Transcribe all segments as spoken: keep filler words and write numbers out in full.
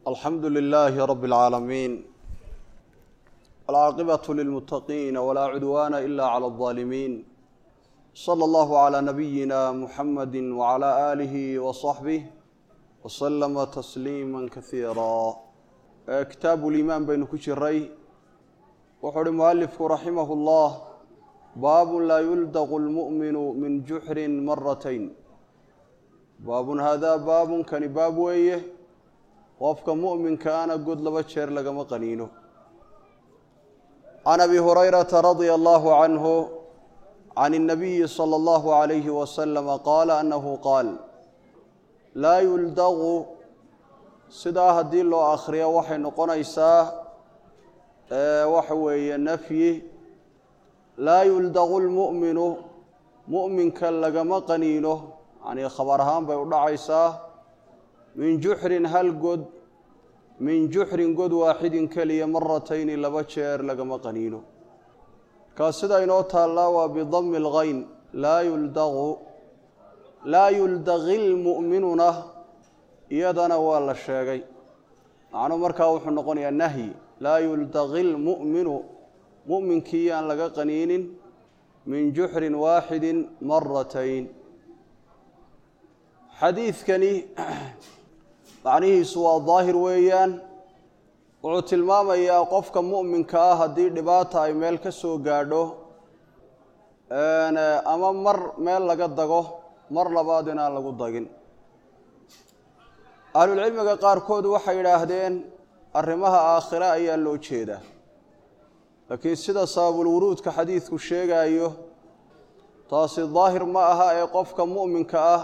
الحمد لله رب العالمين والعاقبة للمتقين ولا عدوان إلا على الظالمين صلى الله على نبينا محمد وعلى آله وصحبه وسلم تسليما كثيرا. كتاب الإيمان بين كشري وحر المؤلف رحمه الله باب لا يلدغ المؤمن من جحر مرتين. باب هذا باب كان باب ويه وفق مؤمن كان قد لبشر لقم قنينه. عن أبي هريرة رضي الله عنه عن النبي صلى الله عليه وسلم قال أنه قال لا يلدغ سداه الدين له آخرية وحي نقنيسا وحوي نفي لا يلدغ المؤمن مؤمن كان لقم قنينه يعني خبرهان بيقول عيسى من جحر هل قد من جحر قد واحد كلي مرتين لبشر لقم قنينه كاسدا ينوتها الله وبضم الغين لا يلدغ لا يلدغ المؤمنون يدنا ولا الشيء عنو مركا وحو نقونيا النهي لا يلدغ المؤمن مؤمن كيان لقى قنين من جحر واحد مرتين. حديث كني معنيه سوى ظاهر ويان وعطي الماما يا قفك مؤمن كاه دي دباتا اي ميل كسو قادو انا اما مر ميل لقد دقو مر لبادنا لقد دقين. أهل العلم قاركود وحي راهدين الرمها آخرة ايا اللو تشيدا لكن سيدا صاب الورود كحديث كشيغا ايوه تاسي الظاهر ماها اي قفك مؤمن كاه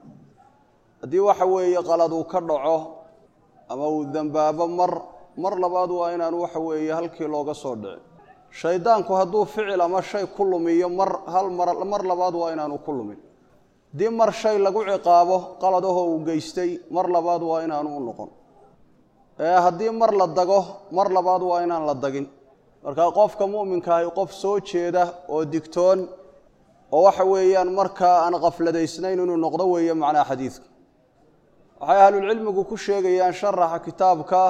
دي وحوي قلدو كدعو اما ذنبابا مر مر لباد waa inaan waxa weeye halkii looga soo dhicin shaydaanku haduu ficil ama shay kulmiyo mar hal mar mar labaad waa inaan u kulmin dii mar shay lagu ciqaabo qaladaho uu geystay mar labaad waa inaan u noqon ee hadii mar la dago mar labaad waa inaan la dagin. marka qofka muuminka ah qof soo jeeda oo digtoon oo waxa weeyaan marka aan qafladaysnayn inuu noqdo weeye macna xadiiska waxay ahlul cilmigu ku sheegayaan sharaxa kitaabka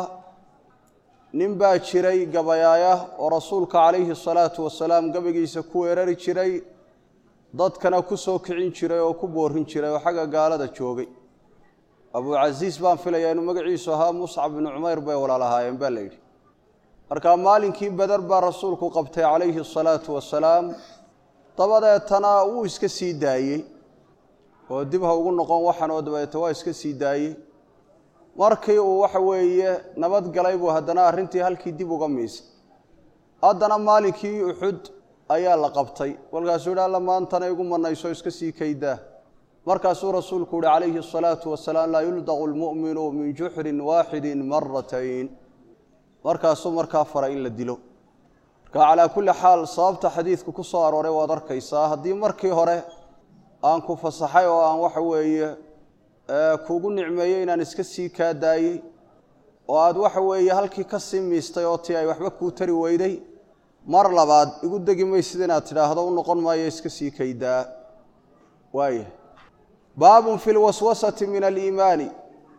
nin baa jiray gabayaaya oo rasuulka calayhi salaatu wasalaam gabagiisa ku weerari jiray dadkana ku soo kicin jiray oo ku boorin jiray oo xaga gaalada joogay. abu aziis baan filayaa inuu magaciisu ahaa muscab ibn umayr bay walaalahaayeen baa la yidhi. marka maalinkii badar baa rasuulku qabtay calayhi salaatu wasalaam dabadeetana uu iska sii daayey oo dib ha ugu noqon waxan oo dabadeetana waa iska sii daayey. markii uu waxa weeye nabad galay buu haddana arintii halkii dib uga miisay haddana maalinkii uxud ayaa la qabtay walkaasuu yidhi alla maantana igu manayso iska sii kaydaa. markaasuu rasuulku yidhi calayhi salaatu wasalaam laa yuldaqu lmu'minu min juxrin waaxidin maratayn. markaasuu markaa faray in la dilo. marka calaa kulli xaal sababta xadiidku ku soo arooray waad arkaysaa haddii markii hore aan ku fasaxay oo aan waxa weeye kuugu nicmeeyey inaan iska sii kaa daayey oo aad waxa weeye halkii ka sii miistay oo tii ay waxba kuu tari weyday mar labaad igu degi maysid inaad tidhaahdo u noqon maayo iska sii kaydaa. waaya baabun fi lwaswasati min aliimaani.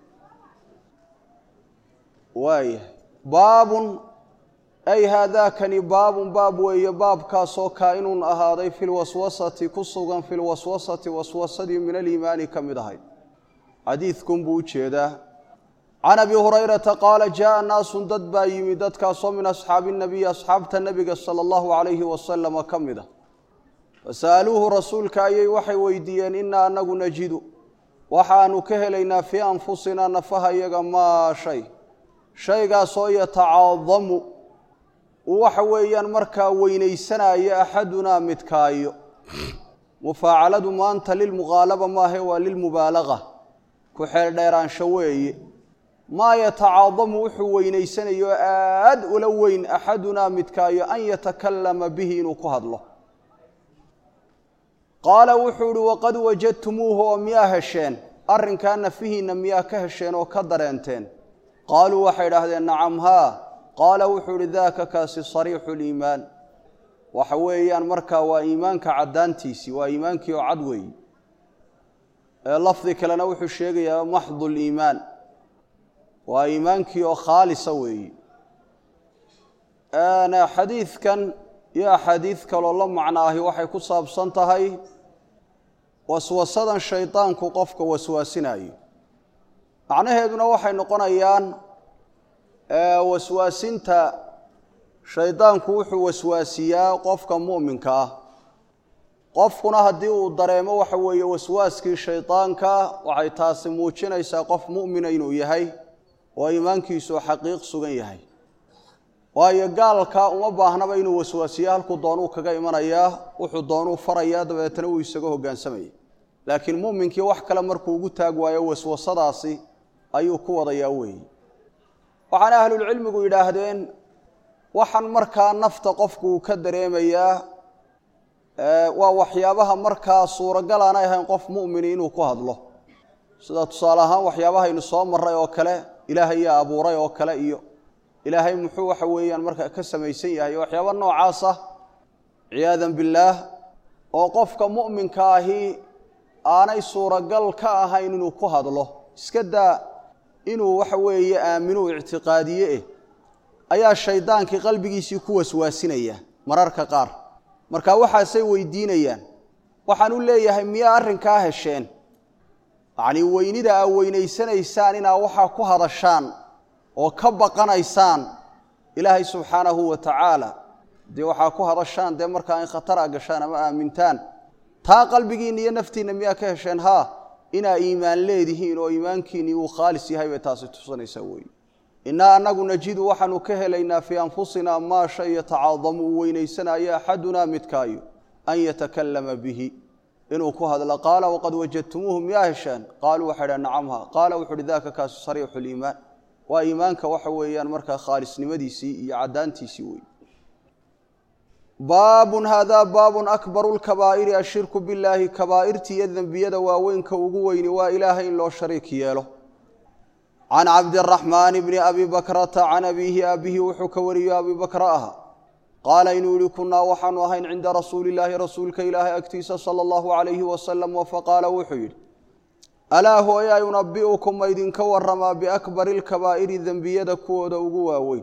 waaya baabun ay haadaakani baabun baab weeye baabkaasoo kaa'inun ahaaday fi lwaswasati ku sugan fi lwaswasati waswasadii min aliimaani ka mid ahayd. حديثكم بوجهده. عن أبي هريرة قال جاء ناس دد بايمي دد كاسو من أصحاب النبي أصحاب النبي صلى الله عليه وسلم كمده فسألوه رسولك أي وحي ويديان إنا أنه نجد وحان كهلينا في أنفسنا نفها يغما شيء شيء قاسو يتعاظم وحويا مركا وينيسنا يا أحدنا متكايو مفاعلة ما أنت للمغالبة ما هو للمبالغة كحيل ديران شوي ما يتعاظم وحوينيسن يؤاد ولوين أحدنا متكاي أن يتكلم به نكهد له. قال وحول وقد وجدتموه ومياه الشين أرن كان فيه نمياه كهشين وكدرينتين. قالوا وحيد هذا نعم ها. قال وحول ذاك كاس صريح الإيمان وحويان مركا وإيمانك عدانتيسي وإيمانك عدوي لفظي كلنا وحو الشيء محض الإيمان وإيمانك خالص وي أنا حديث كان يا حديث كالله معناه وحي كصاب صنتهي وسوسة الشيطان كقفك وسواسناي معناه هذا وحي نقول أيان وسواسنتا شيطان كوح وسواسيا قفك مؤمنك qofkuna hadii uu dareemo waxa weeye waswaaskii shaytaanka waxay taasi muujinaysaa qof mu'min inuu yahay oo iimaankiisu xaqiiq sugan yahay waayo gaalka uma baahnaba inuu waswaasiyo halku doonuu kaga imanaya wuxuu doonuu faraya dabeetana uu isaga hoggaansamay laakiin mu'minkii wax kale markuu ugu taag waayo waswasadaasi ayuu ku wadayaa weey waxaan ahlul cilmigu yiraahdeen waxan markaa nafta qofku ka dareemayaa waa waxyaabaha markaa suuragal aan ahayn qof mu'min inuu ku hadlo sida tusaale ahaan waxyaabaha inuu soo maray oo kale ilaahay yaa abuuray oo kale iyo ilaahay muxuu waxa weeyaan markaa ka sameeysan yahay waxyaabo noocaas ah ciyaadan billaah oo qofka mu'minka ahi aanay suuragal ka ahayn inuu ku hadlo iska daa inuu waxa weeye aaminu i'tiqaadiye ayaa shaydaankii qalbigiisii ku waswaasinaya mararka qaar marka waxa say weydiinayaan waxaan u leeyahay miya arrinka hesheen yani weynida ay weynaysanaysaan ina waxa ku hadashaan oo ka baqanaysaan ilaahay subhanahu wa ta'ala de waxa ku hadashaan de marka in khatar gashaan ama aamintaan taa qalbigiina iyo naftiina miya ka hesheen ha ina iimaan leedihiin oo iimaankiini uu khaalis yahay bay taasi tusanaysaa weey إن أنغو نجد وحن كهلينا في أنفسنا ما شيء يتعاظم وينيسنا يا أحدنا متكايو أن يتكلم به إنه كهذا قال وقد وجدتموهم يا هشان قالوا وحدا نعمها قال وحد ذاك كاس صريح الإيمان وإيمانك وحويان مركا خالص نمديسي يعدانتي سوي باب هذا باب أكبر الكبائر الشرك بالله كبائرتي يذن بيد واوينك وقوين وإله إلا شريك ياله عن عبد الرحمن بن أبي بكرة عن أبيه أبيه وحك وري أبي بكرها قال إنو لكنا وحن وهين عند رسول الله رسولك إله أكتيس صلى الله عليه وسلم وفقال وحيد ألا هو يا ينبئكم أيدين كورما بأكبر الكبائر ذنبية كود وقواوين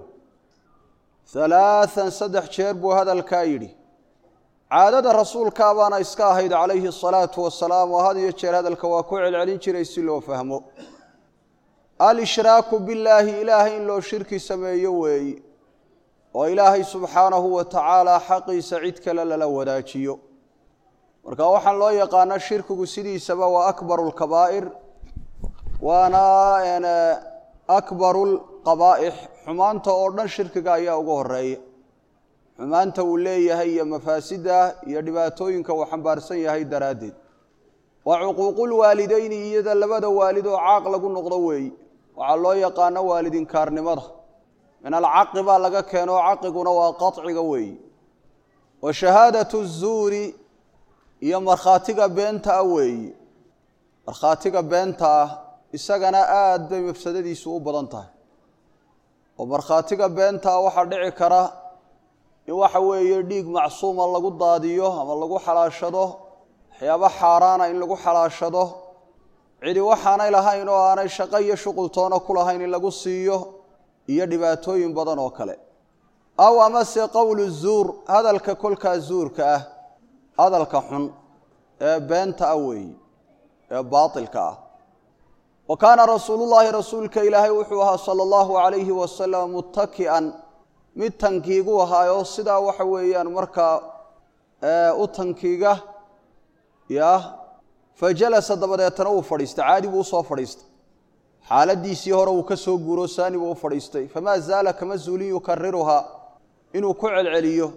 ثلاثا صدح شرب هذا الكايري عادة الرسول كابانا إسكاهيد عليه الصلاة والسلام وهذا يتشير هذا الكواكوع العلين شريسي لو فهمه الإشراك بالله إله إلا شرك سميوي وإلهي سبحانه وتعالى حقي سعيد كلا لوداجيو marka waxaan loo yaqaan shirkigu sidiisaba waa akbarul kabaa'ir waana ana akbarul qabaa'ih xumaanta oo dhan shirkiga ayaa ugu horeeya xumaanta uu leeyahay iyo mafaasida iyo dhibaatooyinka uu xambaarsan yahay daraadeed waa uquuqul waalidayn iyada labada waalid oo caaq lagu noqdo weey waxa loo yaqaan waalidin kaarnimada min al-aqiba laga keeno aqiguna waa qatciga weey wa shahadatu az-zuri iyo markhaatiga beenta weey markhaatiga beenta isagana aad bay mafsadadiisu u badan tahay oo markhaatiga beenta waxa dhici kara in waxa weeye dhiig macsuuma lagu daadiyo ama lagu xalaashado waxyaabo xaaraana in lagu xalaashado cidi waxaanay lahayn oo aanay shaqo iyo shuqul toona ku lahayn in lagu siiyo iyo dhibaatooyin badan oo kale aw ama se qawlu zuur hadalka kulka zuurka ah hadalka xun ee beenta weey ee baatilka ah وكان رسول الله رسولك إلهي وحوها صلى الله عليه وسلم متكئا متنكيغو هايو سدا وحويان مركا او تنكيغا يا فجلس دبدتنا و فريست عادي بو سو فريست حالديسي هore uu ka soo guuro saani buu fariistay fama zaala kama zuuli yukarriruha inuu ku celceliyo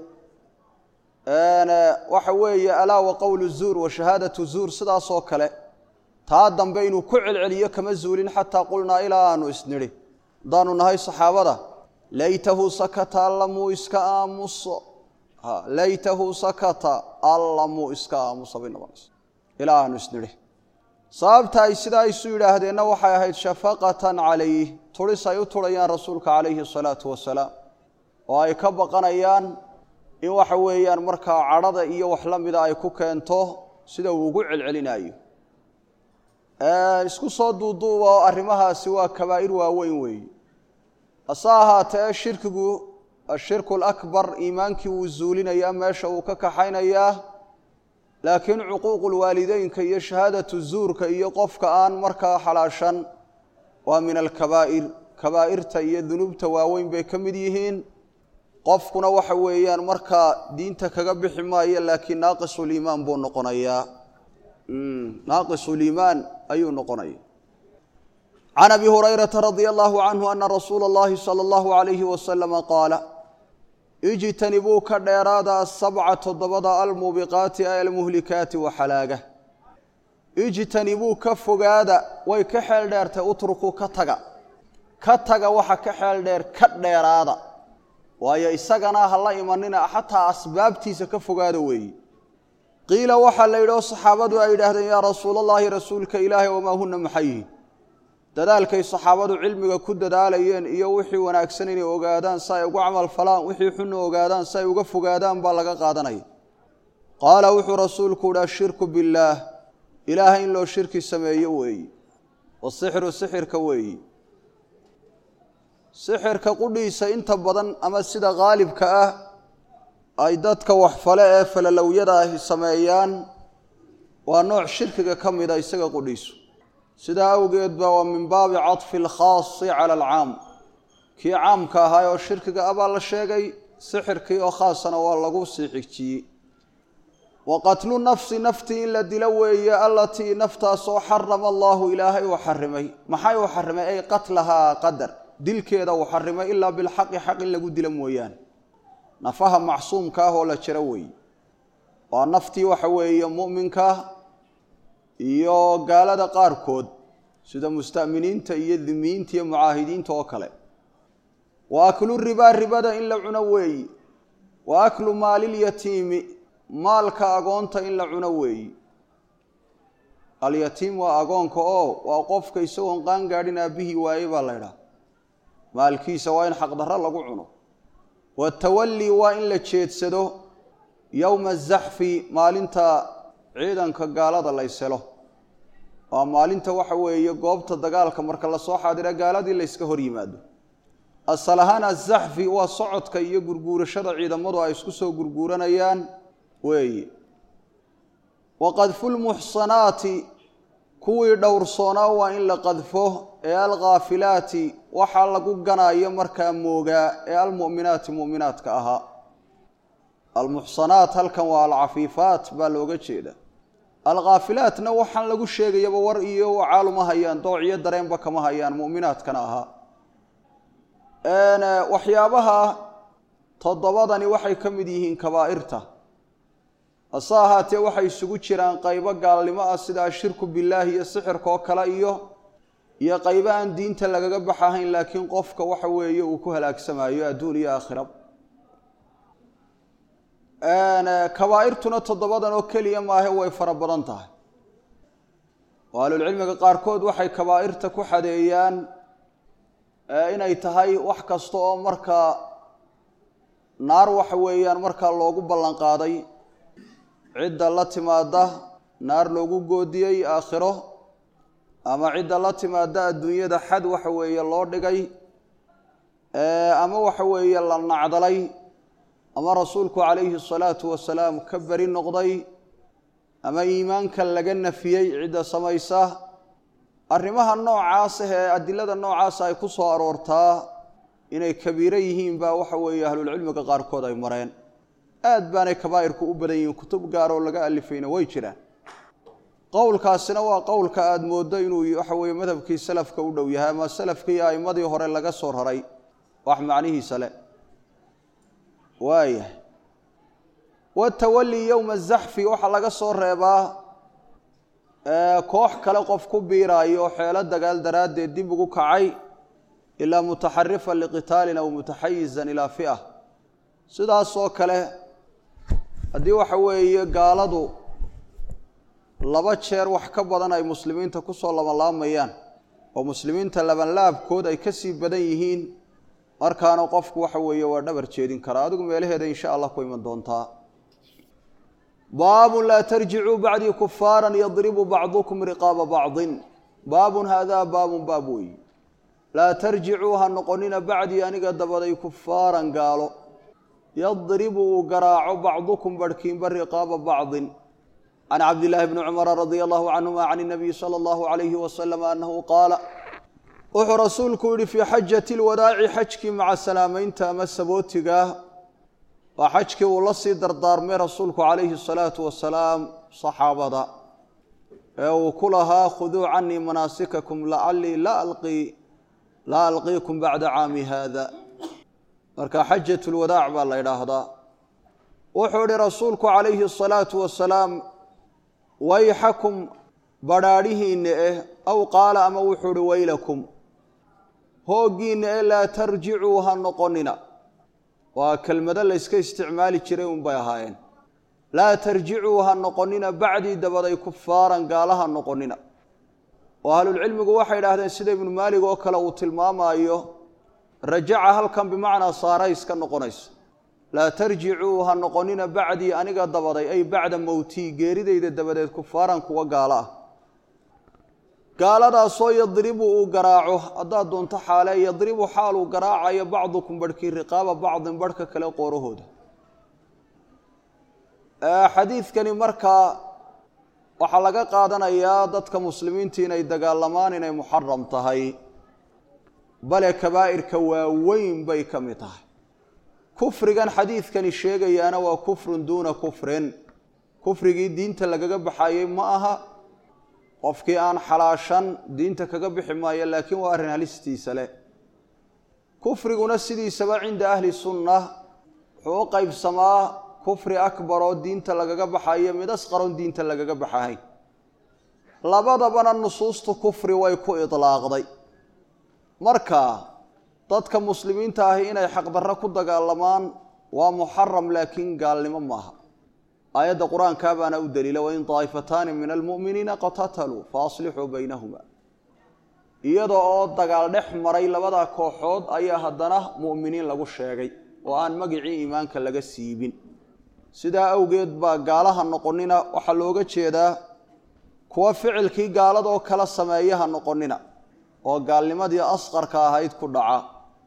ana waxa weeye ala wa qawlu zuur wa shahadatu zuur sidaas oo kale taa dambe inuu ku celceliyo kama zuulin hatta qulna ila anu isniri daanu nahay saxaabada laytahu sakata allamu iska amuso ha laytahu sakata allamu iska amuso binabaas ila anu isniri sababta ay sida ay soo yiraahdeen waxay ahayd shafaqatan calayhi turisay u turayaan rasuulka calayhi salaatu wasalaam oo ay ka baqanayaan in waxa weeyaan marka carada iyo wax la mid ah ay ku keento sida uu ugu celcelinayo isku soo duuduuba arrimahaasi waa kabaa'ir waaweyn weeye hase ahaatee shirkigu ashirku alakbar iimaankii wuu zuulinayaa meesha uu ka kaxaynayaa laakiin cuquuqul waalideynka iyo shahaadatu zuurka iyo qofka aan markaa xalaashan waa min alkabaa'ir kabaa'irta iyo dunuubta waaweyn bay ka mid yihiin qofkuna waxa weeyaan markaa diinta kaga bixi maayo laakiin naaqisul iimaan buu noqonayaa naaqisul iimaan ayuu noqonayaa can abi hurayrata radia allahu canhu ana rasuula allahi sala allahu calayhi wasalama qaala ijtanibuu ka dheeraada asabca toddobada almuubiqaati ay almuhlikaati waxalaaga ijtanibuu ka fogaada way ka xeel dheertay utrukuu ka taga ka taga waxa ka xeel dheer ka dheeraada waayo isagana ha la imanina xataa asbaabtiisa ka fogaada weeye qiila waxaa la yidhi oo saxaabadu ay yidhaahdeen yaa rasuulallaahi rasuulka ilaahay wamaa hunna maxay yihiin dadaalkay saxaabadu cilmiga ku dadaalayeen iyo wixii wanaagsan inay ogaadaan si ay ugu camal falaan wixii xunna ogaadaan si ay uga fogaadaan baa laga qaadanaya qaala wuxuu rasuulku yidhi ashirku billaah ilaahay in loo shirki sameeyo weeye wasixru sixirka weeye sixirka qudhiisa inta badan ama sida qaalibka ah ay dadka wax fale ee falalowyada ahi sameeyaan waa nooc shirkiga ka mida isaga qudhiisu sidaa awgeed baa waa min baabi caطfi alkhaasi cala alcaam kii caamka ahaa oo shirkiga abaa la sheegay sixirkii oo khaasana waa lagu sii xigjiyey wa qatlu nafsi naftii in la dilo weeye allatii naftaasoo xarama allaahu ilaahay uu xarimay maxay uu xarimay ay qatlahaa qadar dilkeeda uu xarimay ilaa bilxaqi xaq in lagu dilo mooyaane nafaha macsuumka ah oo la jiro weeye waa naftii waxa weeye mu'minka iyo gaalada qaarkood sida musta'miniinta iyo dhimiinta iyo mucaahidiinta oo kale wa aklu ribaa ribada in la cuno weeye wa aklu maalil yatiimi maalka agoonta in la cuno weeye alyatiim waa agoonka oo waa qofka isagoon qaan gaadhin aabihii waaye baa la ydhaha maalkiisa waa in xaqdarro lagu cuno watawalli waa in la jeedsado yowma azaxfi maalinta ciidanka gaalada la yselo waa maalinta waxa weeye goobta dagaalka marka lasoo xaadira gaaladii la yska hor yimaado asal ahaan azaxfi waa socodka iyo gurguurashada ciidamadu ay isku soo gurguuranayaan weeye wa qadfulmuxsanaati kuwii dhowrsoonaa waa in la qadfo ee alkhaafilaati waxaa lagu ganaayo markaa moogaa ee almu'minaati mu'minaadka ahaa almuxsanaat halkan waa alcafiifaat baa looga jeeda alkhaafilaatna waxaan lagu sheegayaba war iyo wacaaluma hayaan dooc iyo dareenba kama hayaan mu'minaadkana ahaa waxyaabaha toddobadani waxay ka mid yihiin kabaa'irta hase ahaatee waxay isugu jiraan qaybo gaalnimo ah sida ashirku billaahi iyo sixirka oo kale iyo iyo qaybo aan diinta lagaga baxahayn laakiin qofka waxa weeye uu ku halaagsamayo adduun iyo aakhira kabaa'irtuna toddobadan oo keliya maahe way fara badan tahay oo ahlulcilmiga qaarkood waxay kabaa'irta ku xadeeyaan inay tahay wax kasta oo markaa naar waxa weeyaan markaa loogu ballan qaaday cidda la timaada naar loogu goodiyey aakhiro ama cidda la timaada adduunyada xad waxa weeye loo dhigay ama waxa weeye la nacdalay ama rasuulku calayhi الsalaatu wasalaam ka beri noqday ama iimaanka laga nafiyey cidda samaysa arrimaha noocaas ee adilada noocaas ay ku soo aroortaa inay kabiiro yihiin baa waxa weeye ahlulcilmiga qaarkood ay mareen aad baanay kabaa'irku u badan yihiin kutub gaar oo laga alifayna way jiraan qowlkaasina waa qowlka aada mooddo inuu waxa weeye madhabkii salafka u dhow yahay ama salafkii a'immadii hore laga soo raray wax macnihiisa le waayahay watawalli yowma azaxfi waxaa laga soo reebaa koox kale qof ku biiraayo xeelo dagaal daraaddeed dib ugu kacay ilaa mutaxarifan liqitaalin aw mutaxayizan ilaa fi'a sidaas oo kale haddii waxa weeye gaaladu laba jeer wax ka badan ay muslimiinta ku soo labanlaamayaan oo muslimiinta labanlaabkood ay ka sii badan yihiin markaana qofku waxa weeye waa dhabar jeedin karaa adigu meelaheeda insha allah ku iman doontaa baabun laa tarjicuu bacdii kufaaran yadribu bacdukum riqaaba bacdin باب هذا باب بابوي لا ترجعوها نقنين بعدي أنيق دبدي كفارا قالوا يضربوا قراع بعضكم بركين بالرقاب بعض عن عبد الله بن عمر رضي الله عنهما عن النبي صلى الله عليه وسلم أنه قال وحو رسولك في حجة الوداع حجك مع السلامين تامس بوتك وحجك ولصي دردار من رسولك عليه الصلاة والسلام صحابة وكلها خذوا عني مناسككم لعلي لا ألقي لا ألقيكم بعد عامي هذا مركا حجة الوداع بالله هذا وحو رسولك عليه الصلاة والسلام ويحكم براريه إنه أو قال أما وحو ويلكم هوجين لا ترجعوها نقننا وكلمة ليس كاستعمال جريم بيهاين لا ترجعوها نقننا بعد دبدي كفارا قالها نقننا وأهل العلم واحد هذا سيد ابن مالك وكلا وتلماما أيوه رجعها هل كان بمعنى صاريس كنقنيس لا ترجعوها نقننا بعد أنيق دبدي أي بعد موتي غيري إذا دبدي كفارا كوا قالها قال هذا صو يضرب وقراعه هذا دون تحاله يضرب حال وقراعه بعضكم بركي رقابة بعض بركة كلا قوره هذا حديث كان مركا وحلقة قادنا يا ضدك مسلمين تين يدقالمان إنه محرم تهي بل كبائر كواوين بي كمتاه كفر كان حديث كان الشيء أنا وكفر دون كفر كفر دين تلقى بحاية معها qofkii aan xalaashan diinta kaga bixi maayo laakiin waa arin halistiisa leh kufriguna sidiisaba cinda ahli sunnah wuxuu qaybsamaa kufri akbar oo diinta lagaga baxayo mid asqar oo diinta lagaga baxahay labadabana nusuustu kufri way ku idlaaqday marka dadka muslimiinta ah inay xaq darro ku dagaalamaan waa muharram laakiin gaalnimo maaha آيات القرآن كابانا ودليل وإن طائفتان من المؤمنين قتتلوا فأصلحوا بينهما إيضا دقال نحمري لبدا كوحود أي هدنا مؤمنين لغو الشيغي وآن مقعي إيمانك لغا السيبين سيدا أوجد با قالها النقنين وحلوغة شيدا كوا فعل كي قالد وكلا السمايها النقنين وقال لما دي أصغر كاهيد كدعا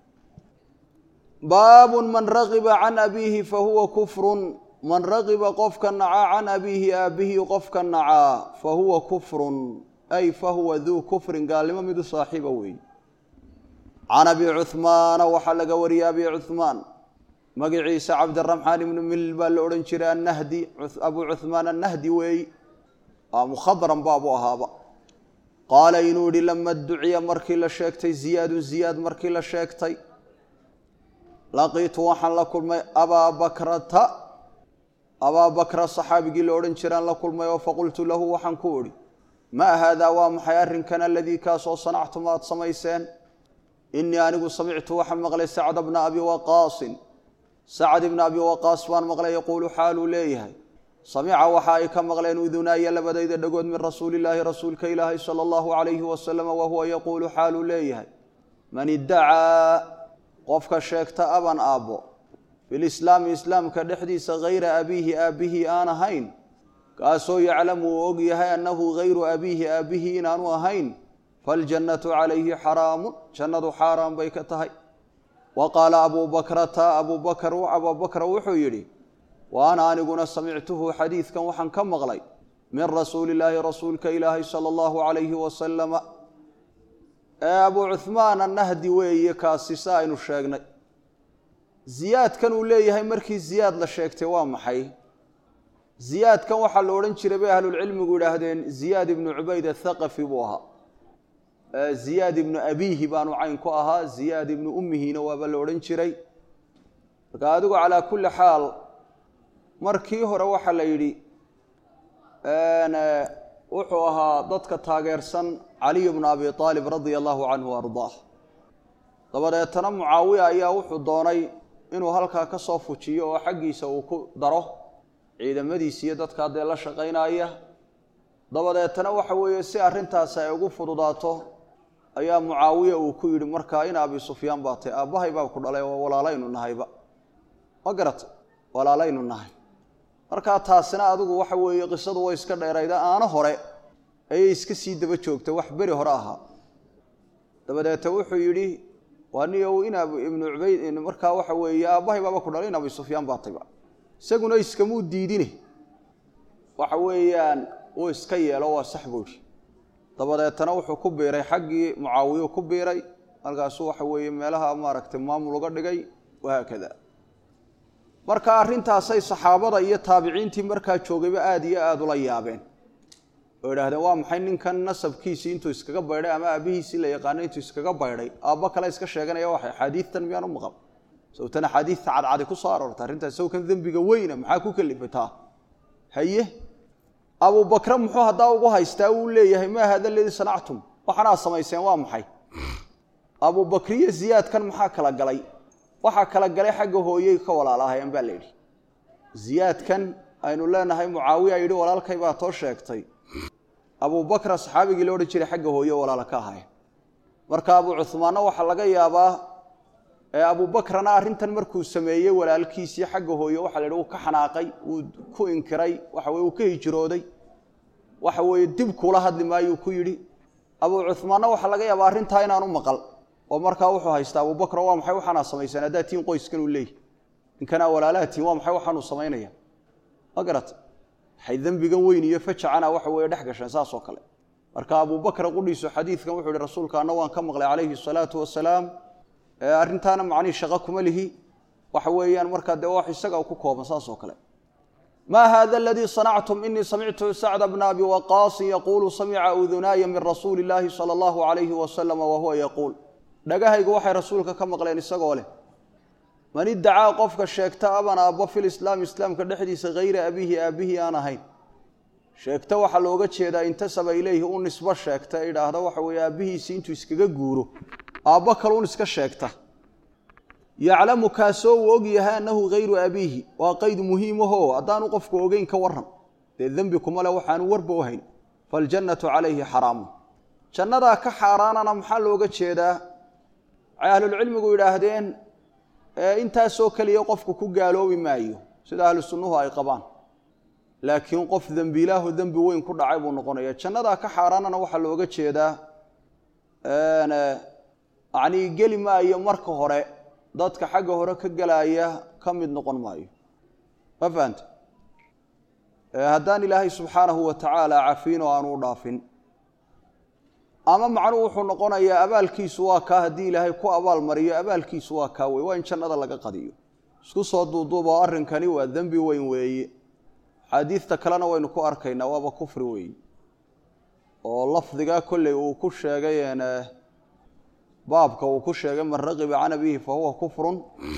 باب من رغب عن أبيه فهو كفر من رغب قفك النعا عن أبيه أبيه قفك النعا فهو كفر أي فهو ذو كفر قال لما مدو صاحبه وي عن أبي عثمان وحلق وري أبي عثمان مقع عيسى عبد الرحمن بن ملبل أورنشري النهدي أبو عثمان النهدي وي مخضرا بابو أهابا قال ينودي لما الدعية مركي لشيكتي زياد زياد مركي لشيكتي لقيت وحن لكل أبا بكرة أبا بكر الصحابي قال أورنشران لكل ما فقلت له وحن كوري ما هذا ومحيار كان الذي كاسو صنعت ما تصميسين إني أنا سمعت وحن مغلي سعد بن أبي وقاص سعد بن أبي وقاص وان مغلي يقول حال ليه سمع وحائك مغلي نذنا يلا بدأ دقود من رسول الله رسولك إلهي صلى الله عليه وسلم وهو يقول حال ليه من ادعى قفك شيكت أبا أبو في الإسلام إسلام كدحديث غير أبيه أبيه أنا هين كاسو يعلم وأقيه أنه غير أبيه أبيه أنا هين فالجنة عليه حرام جنة حرام بيكتهي وقال أبو بكرة أبو بكر وأبو بكر وحيري وأنا أنقول سمعته حديث كم وحن كم مغلي من رسول الله رسولك إلهي صلى الله عليه وسلم أبو عثمان النهدي ويكاسسائن الشاقني زياد كانوا ليه مركز زياد لشيكتي وامحي زياد كان وحل أورنشري به أهل العلم يقول هذين زياد بن عبيد الثقفي بوها زياد بن أبيه بانو عين كوها زياد بن أمه نواب الأورنشري فقالوا على كل حال مركيه روح ليلي أنا وحوها ضدك تاجرسن علي بن أبي طالب رضي الله عنه وأرضاه طبعا يتنم معاوية أيها وحو دوني إنه هلكا كصوفو تشيو وحقي سوكو داره عيدا مدي سيادتك هذا الله شقينا أيها طبعا يتنوح ويسي أرنتها سيقو فرضاته أيها معاوية وكوير مركاين أبي سفيان باطي أباها يبا وكل عليه ولا لين النهايبا وقرت ولا لين النهاي marka taasina adigu waxa weeye qisadu way iska dheerayda aana hore ayay iska sii daba joogtay wax bari hore ahaa dabadeed wuxuu yiri waaniyo in ibn Ubayd in marka waxa weeye aabahay baba ku dhalay Abu Sufyaan baatayba isaguna iskamu diidine waxa weeyaan oo iska yeelo waa saxbuuri dabadeetana wuxuu ku biiray xaqii Muawiya ku biiray halkaas waxa weeye meelaha maaragtay maamul uga dhigay waa kada marka arintaas ay saxaabada iyo taabiciintii marka joogayba aad iyo aad ula yaabeen oo yiraahdeen waa maxay ninkan nasabkiisa intuu iskaga baydhay ama abihiisa la yaqaan intuu iskaga baydhay aaba kale iska sheeganaya waxa xadiistan miyaan u maqal sababtana xadiis cad cad ku soo aroortay arintaas oo kan dambiga weyn maxaa ku kalifataa haye Abu Bakr muxuu hadaa ugu haystaa uu leeyahay ma hada leeyahay sanactum waxana sameeyeen waa maxay Abu Bakr iyo Ziyad kan maxaa kala galay waxa kala galay xagga hooyay ka walaalahayn baa leeyahay Ziyad kan aynu leenahay Muawiya yiri walaalkay baa too sheegtay Abu Bakr saxaabigii loo jiray xagga hooyo walaal ka ahay marka Abu Uthman waxa laga yaabaa ee Abu Bakrna arintan markuu sameeyay walaalkiisii xagga hooyo waxa la yiraahdo ka xanaaqay uu ku inkiray waxa way uu ka hijrooday waxa way dib kula hadli maayo ku yiri Abu Uthman waxa laga yaabaa arinta inaan u maqal oo marka wuxuu haystaa Abu Bakr waa maxay waxana sameeysan adaatiin qoyskan uu leeyahay in kana walaalaatiin waa maxay waxaan u sameeynaya magarat hay dambiga weyn iyo fajacana waxa way dhax gashan saas oo kale marka Abu Bakr qudhiisu xadiiskan wuxuu yiri rasuulka ana waan ka maqlay calayhi salaatu wasalaam arrintaana macni shaqo kuma lihi waxa weeyaan marka de wax isaga ku kooban saas oo kale ma hada alladhi sana'tum inni sami'tu Sa'd ibn Abi Waqqas yaqulu sami'a udhunaya min rasuulillahi sallallahu alayhi wa sallam wa huwa yaqul dhagahaygu waxay rasuulka ka maqleen isagoo leh man iddaa qofka sheegta abana aba fil islam islaamka dhexdiisa غير abihi abihi aan ahayn sheegta waxa looga jeedaa inta sabay ilayhi uu nisba sheegta ilaahda waxa weeye abihiisa intuu iskaga guuro aaba kaloon iska sheegta yaclamu kaasoo og yahay annahu غير abihi waa qayd muhiim ah hadaan qofku ogeyn ka waran de dambi kuma la waxaan warba wahayn fal jannatu alayhi haram jannada ka xaraanana maxaa looga jeedaa ahlul cilmigu yiraahdeen ee inta soo kaliya qofku ku gaaloobi maayo sida ahlus sunnuhu ay qabaan laakiin qof dambiilahu dambi weyn ku dhacay buu noqonayaa jannada ka xaraanana waxa looga jeedaa ee ani gali maayo marka hore dadka xagga hore ka galaya kamid noqon maayo ma faanta ee hadaan ilaahay subhanahu wa ta'ala afiino aanu dhaafin ama macnu wuxuu noqonayaa abaalkiisu waa ka hadii ilaahay ku abaal mariyo abaalkiisu waa ka way waa in jannada laga qadiyo isku soo duuduubo arrinkani waa dambi weyn weeye xadiista kalena waynu ku arkaynaa waaba kufri weeye oo lafdiga kulli uu ku sheegay in baabka uu ku sheegay man raqiba an abihi fa huwa kufrun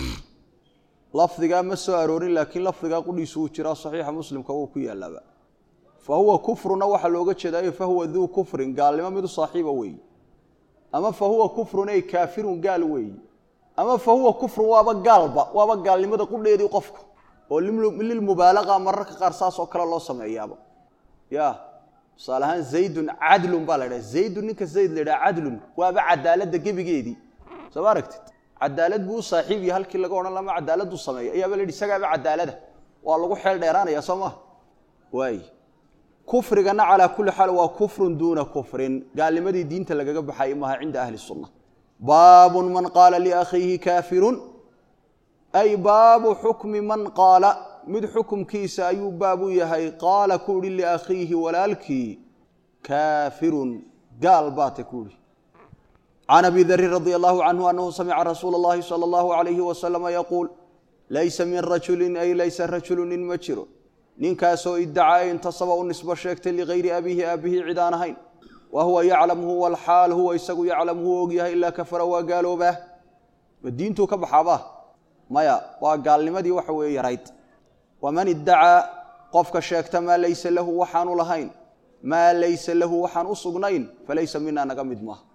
lafdiga ma soo aroorin laakiin lafdiga qudhiisu uu jira saxiixa muslimka uu ku yaalaba فهو كفرنا waxa looga jeedaa فهو ذو كفر قال لما mid saaxiiba weey ama فهو كفر ay kaafirun gaal weey ama فهو كفر waaba gaalba waaba gaalnimada qudheedii qofku oo lil mubaalaqa mararka qaar saas oo kale loo sameeyaaba ya salahan zaydun adlun balada zaydun ninka zayd leeyahay adlun waaba cadaalada gabigeedii soo aragtid cadaalad buu saaxiib yahay halkii laga oran lama cadaaladu sameeyo ayaaba leeyahay isaga cadaalada waa lagu xeel dheeraanaya Soomaa way كفرنا على كل حال وكفر دون كفر قال لماذا دينت لغا بخاي ما عند اهل السنه باب من قال لاخيه كافر اي باب حكم من قال مد حكم كيس اي باب يحيى قال كوري لاخيه ولالكي كافر قال باتكوري عن ابي ذر رضي الله عنه انه سمع رسول الله صلى الله عليه وسلم يقول ليس من رجل اي ليس رجل مجر ninkaasoo iddaacay inta sabab u nisba sheegtay li ghayri abihi abihi cidaanahayn wa huwa ya'lamu wal hal huwa isagu ya'lamu og yahay illa kafara wa gaalooba diintu ka baxaba maya waa gaalnimadii waxa weey yarayd waman iddaa qofka sheegta ma laysa lahu waxaanu lahayn ma laysa lahu waxaan u sugnayn falaysa minna naga mid ma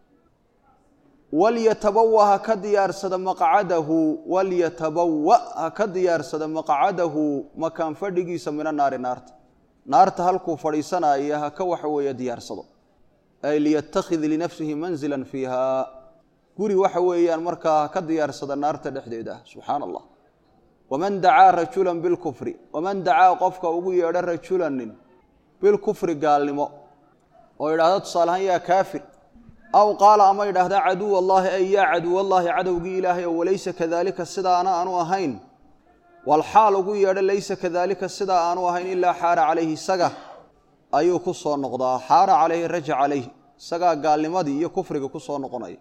وليتبوأ كديار سد مقعده وليتبوأ كديار سد مقعده مكان فدغيس من النار نارت نارت هلكو فريسنا ايها كوحوي ديار سد اي ليتخذ لنفسه منزلا فيها غري وحويان marka كديار سد نارت دخديدا سبحان الله ومن دعا رجلا بالكفر ومن دعا قفك ugu yeedha rajulan بالكفر gaalnimo وإذا تصالحان يا كافر أو قال أما إذا عدو الله أي يا عدو الله عدو إلهي وليس كذلك السدى أنا أنا وهين والحال قوي ليس كذلك السدى أنا وهين إلا حار عليه سقى أيو كسر نقضى حار عليه رجع عليه سقى قال لماذا يكفر كسر نقضى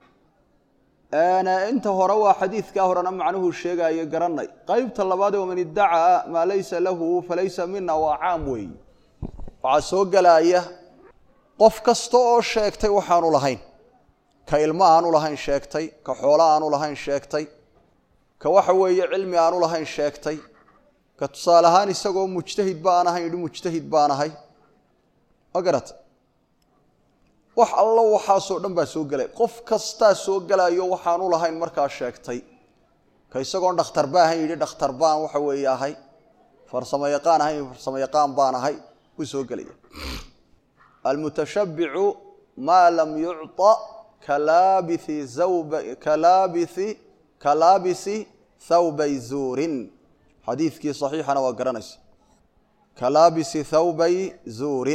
أنا أنت هو حديث كهرنا معنه الشيء يقرني قيب طلبات ومن ادعى ما ليس له فليس منا وعاموي فعسوق لايه qof kasto oo sheegtay waxaanu lahayn ka ilma aanu lahayn sheegtay ka xoolo aanu lahayn sheegtay ka waxa weeye cilmi aanu lahayn sheegtay ka tusaalahaan isagoo mujtahid baan ahayn idin mujtahid baan ahay agarat wax alla waxa soo dhan baa soo galay qof kasta soo galayo waxaanu lahayn markaa sheegtay ka isagoo dhakhtar baa ahayn idin dhakhtar baan waxa weeye ahay farsamo yaqaan ahayn farsamo yaqaan baan ahay ku soo galay المتشبع ما لم يعطى كلابث زوب كلابث كلابث ثوب زور حديث كي صحيح أنا وقرنش كلابث ثوب زور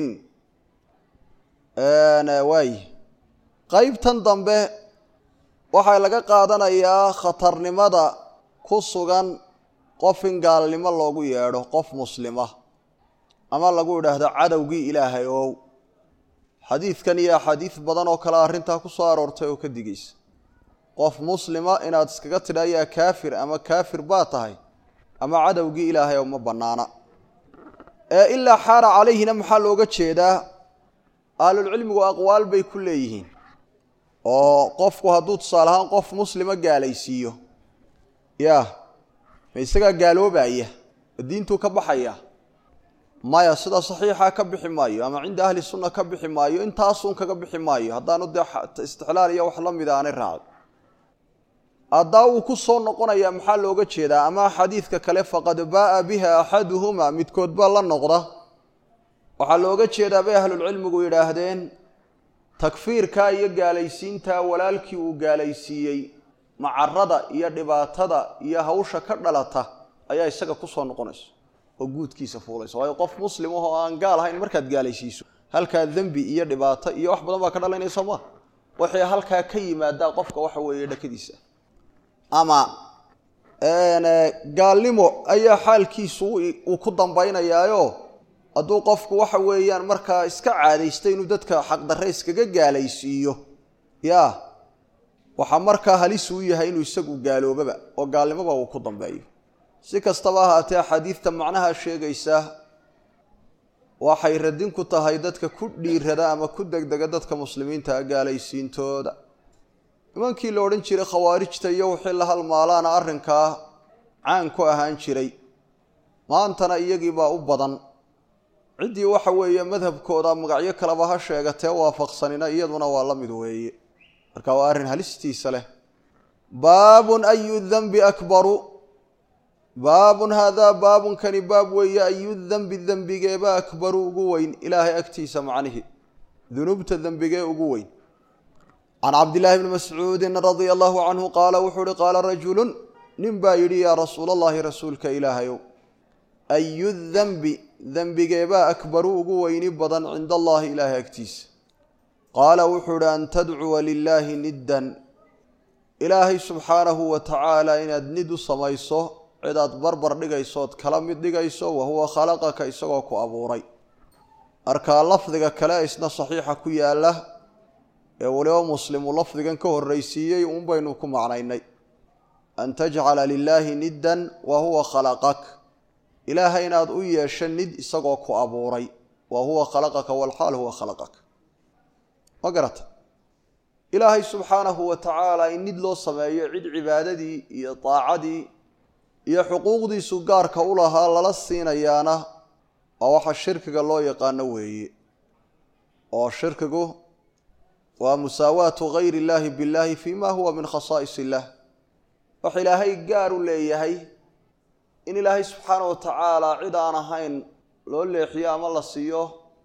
أنا واي قيب تنضم به وحي لقى قادنا يا خطر لماذا كسوغان قف قال لما الله يرو قف مسلمة أما الله يقول هذا عدوي إلهي أو حديث كان يا حديث بدن oo kala arinta ku soo aroortay oo ka digays qof muslima inaad iskaga tidaayaa kaafir ama kaafir baa tahay ama cadawgi ilaahay oo ma banaana ee illa xara calayhina maxaa looga jeedaa aalul cilmigu aqwaal bay ku leeyihiin oo qofku hadduu tusaalahaan qof muslima gaalaysiiyo yaa ma isaga gaaloobaya diintu ka baxaya ما يصير صحيحة كبح مايو أما عند أهل السنة كبح مايو أنت أصلا كبح مايو هذا ندى استحلال يا وحلم إذا أنا الرعد الضوء كسر نقنا يا محل وجه هذا أما حديث ككلف فقد باء بها أحدهما متكود بالله النقطة وحل وجه هذا بأهل العلم يقول هذين تكفير كاي جالسين تا ولا الكيو جالسيي مع الرضا يا دبات هذا يا هوش كرلته أي السجا كسر نقناش وجود كيس فوليس وهي قف مسلم وهو أن قال هاي المركز قال يشيسو هل كان ذنبي إيه دباطة إيه واحد ما كان لين يسمى وحي هل كان كي ما دا قفك وحوي يدا كديسة أما أنا قال لي مو أي حال كيسو وقدم بين يايو أدو قفك وحوي يعني مركز إسكع عادي يستينو دتك حق دريس كجا يسيو يا وحمركز هل يسوي هاي إنه يسقو قالوا ببا وقال لي ما بقى وقدم بيه سكستواها أتى حديث معناها الشيء جيسه وحير الدين كنت هيدتك كل هذا ما كنت دقدتك كمسلمين تأجالي سينتودا من كي لورين شري خوارج تيوح لها المالان أرنكا عنكو أهان شري ما أنتنا يجي بأبضا عندي وحوي مذهب كودا مقعية كلامها الشيء توافق سنين يدنا والله مدوي الكوارن هلستي سله باب أي الذنب أكبر باب هذا باب كان باب ويا أي الذنب الذنب جاء أكبر وجوين إلهي أكتي سمعنه ذنوبت الذنب جاء وجوين عن عبد الله بن مسعود رضي الله عنه قال وحر قال رجل نبا يري يا رسول الله رسولك إلهي أي الذنب ذنب جاء أكبر وجوين بدن عند الله إلهي أكتيس قال وحر أن تدعو لله ندا إلهي سبحانه وتعالى إن أدند سميصه عداد بربر دغايسود كلام دغايسو وهو خلقك اسغو كو ابوري اركا لفظك كلا اسنا صحيحه كو ياله ee waliba muslim lafdigan ka horeysiyay uun baynu ku macnaynay an taj'ala lillahi niddan wa huwa khalaqak ilaahay inaad u yeeshan nid isagoo ku abuuray wa huwa khalaqaka wal hal huwa khalaqak waqrat ilaahay subhanahu wa ta'ala in nid loo sameeyo cid cibaadadii iyo taacadii iyo xuquuqdiisu gaarka u lahaa lala siinayaana waa waxa shirkiga loo yaqaan weeye oo shirkigu waa musaawatu ghayri illahi billahi fima huwa min khasaa'is illah wax ilaahay gaar u leeyahay in ilaahay subhanahu wa ta'ala cid aan ahayn loo leexiyo ama la siiyo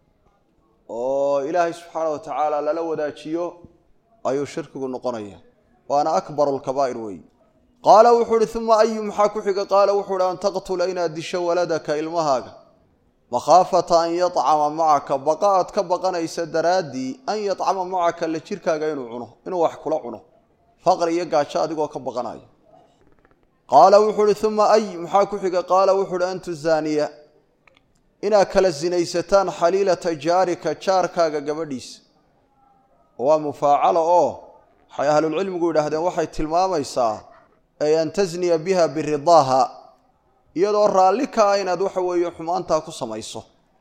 oo ilaahay subhanahu wa ta'ala lala wadaajiyo ayuu shirkigu noqonaya waana akbarul kabaa'ir weeye قال وحور ثم أي محاكوحك قال وحور أن تقتل إن أدش ولدك إلمهاك makhaafata an yatcama macaka baqaad ka baqanaysa daraadii an yatcama macaka la jirkaaga inuu cuno inuu wax kula cuno faqri iyo gaajo adigoo ka baqanayo qaala wuxuu uhi uma ay maxaa ku xiga qaala wuxuu uhi antu zaaniya inaad kala sinaysataan xaliilata jaarika jaarkaaga gabadhiisa waa mufaacala oo waxay ahlulcilmigu yidhaahdeen waxay tilmaamaysaa ay an tasniya biha biridaaha iyadoo raalli ka ah inaad waxa weeye xumaantaa ku samayso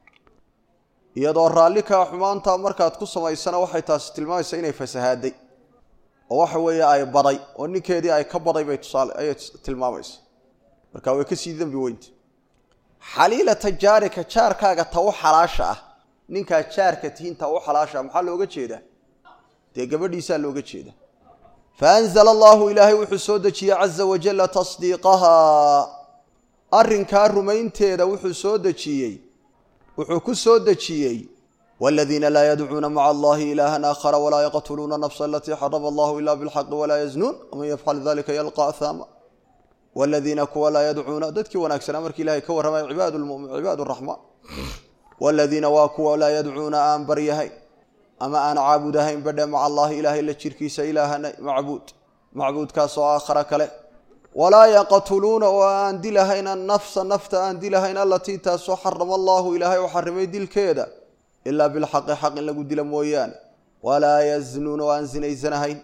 iyadoo raalli ka ah xumaantaa markaad ku samaysana waxay taasi tilmaamaysaa inay fasahaaday oo waxa weeye ay baday oo ninkeedii ay ka baday bay tusaale ayay tilmaamaysaa marka way ka sii dambi weynta xaliilata jaarika jaarkaaga ta u xalaasha ah ninkaa jaarka tihiinta u xalaasha maxaa looga jeedaa dee gabadhiisaa looga jeeda faanzala allahu ilaahay wuxuu soo dejiyey caza wajalla tasdiiqahaa arrinkaa rumaynteeda wuxuu soo dejiyey wuxuu ku soo dejiyey والذين لا يدعون مع الله إلها آخر ولا يقتلون النفس التي حرم الله إلا بالحق ولا يزنون ومن يفعل ذلك يلقى أثاما والذين كوا لا يدعون دتك ونكسر أمرك إلهي كورما عباد المؤمن عباد الرحمن والذين واكوا لا يدعون آن بريهين أما أنا عابدهين بدا مع الله إله إلا الشركي سإلها معبود معبود كاسو آخر كله ولا يقتلون وأن دلهين النفس النفط أن دلهين التي تاسو حرم الله إلهي وحرمي دل كيدا إلا بالحق حق إلا قد مويان ولا يزنون وأن زني زنهين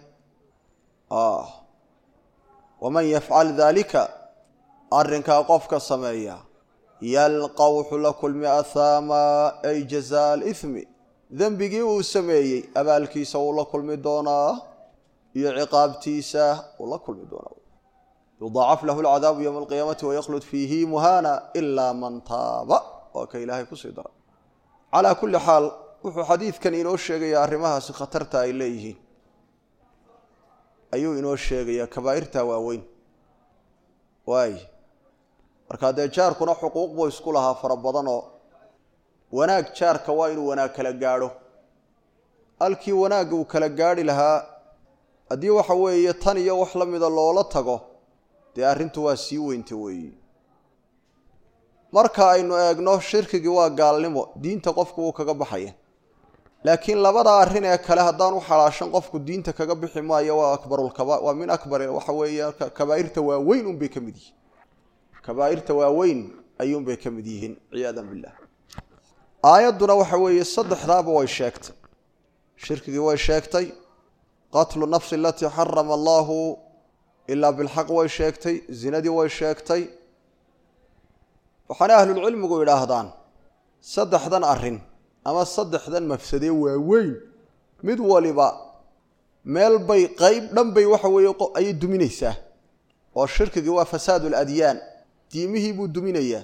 آه ومن يفعل ذلك أرنك قفك السمايا يلقوا لكل مئثاما أي جزاء الإثم ذنبي وسمي أبالكيسا والله كل مدونا يعقابتيسا والله كل مدونا يضاعف له العذاب يوم القيامة ويخلد فيه مهانا إلا من تاب وكي إلهي كسيدر على كل حال وحو حديث كان إنو الشيغي أرمها سخطرتا إليه أيو إنو الشيغي كبائرتا واوين واي marka de jaarkuna xuquuq buu isku lahaa farabadan oo wanaag jaarka waa inuu wanaag kala gaadho halkii wanaag uu kala gaadhi lahaa hadii waxa weeye tan iyo wax la mid ah loola tago de arrintu waa sii weynta weeye marka aynu eegno shirkiga waa gaalnimo diinta qofku uu kaga baxaya laakiin labada arrin ee kale hadaan u xalaashan qofku diinta kaga bixi maayo waa akbarul kaba waa min akbar waxa weeye kabaa'irta waa weyn un bay kamid yihiin كبائرته واوين أيوم بكمديهن عياذا بالله آياتنا وحوي صدح ذاب ويشاكت شرك ويشاكتي قتل النفس التي حرم الله إلا بالحق ويشاكتي زنا ويشاكتي وحنا أهل العلم يقول هذان صدح ذن أرهن أما صدح ذن مفسدي واوين مدولي با مال بي قيب لم بي وحوي أي دمينيسة والشرك جوا فساد الأديان ديمه بدمينية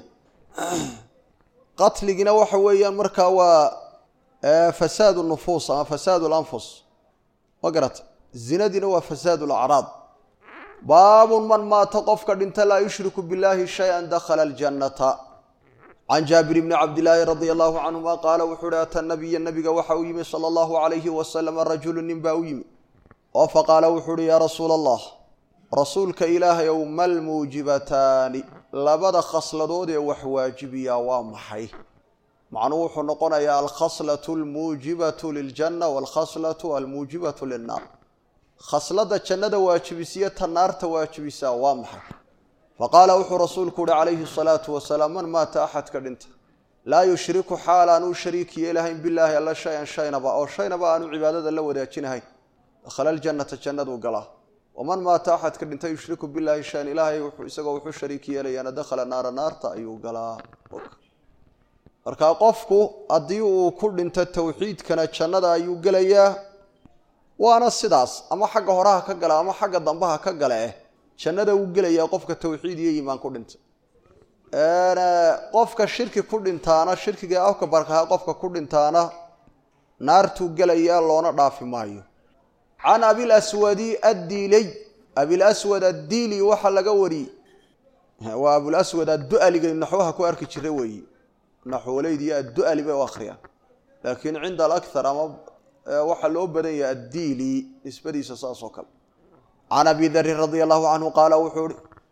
قتلنا وحويا مركا و فساد النفوس أما فساد الأنفس وقرأت الزنا وفساد الأعراض باب من ما تقفك انت لا يشرك بالله شيئا دخل الجنة عن جابر بن عبد الله رضي الله عنهما قال وحرات النبي النبي وحويم صلى الله عليه وسلم الرجل نباويم وفقال وحر يا رسول الله رسولك إله يوم الموجبتان لبدا خصلدود وحواجبيا ومحي معنوح نقول يا الخصلة الموجبة للجنة والخصلة الموجبة للنار خصلة الجنة واجبسية النار تواجبسا ومحي فقال وحو رسولك عليه الصلاة والسلام من مات أحد كدنت لا يشرك حالا أنو شريك إله بالله ألا شيئا شيئا با أو شيئا با أنو عبادة الله وداتشنهي دخل الجنة الجنة وقلاه ومن مات أحد كدنت يشرك بالله شيئا إلهي وحسقه وحو شريك إلي أنا دخل النار نار تأيو قلاه marka qofku hadii uu ku dhinto tawxiid kana jannada ayuu galayaa waana sidaas ama xagga horaha ka gala ama xagga dambaha ka gala eh jannada uu galayaa qofka tawxiid iyo iimaan ku dhinto ee qofka shirki ku dhintaana shirkiga afka barkaha qofka ku dhintaana naartu galayaa loona dhaafi maayo عن أبي الأسود الديلي أبي الأسود الديلي waxa laga wari waa Abu الأسود الدؤلي نحوها ku arki jiray way نحوليدي الدؤلي bay akhriya laakiin عند الأكثر ama waxa loo badan yahay الديلي isbadiisa saasoo kale عن أبي ذر رضي الله عنه قال وحور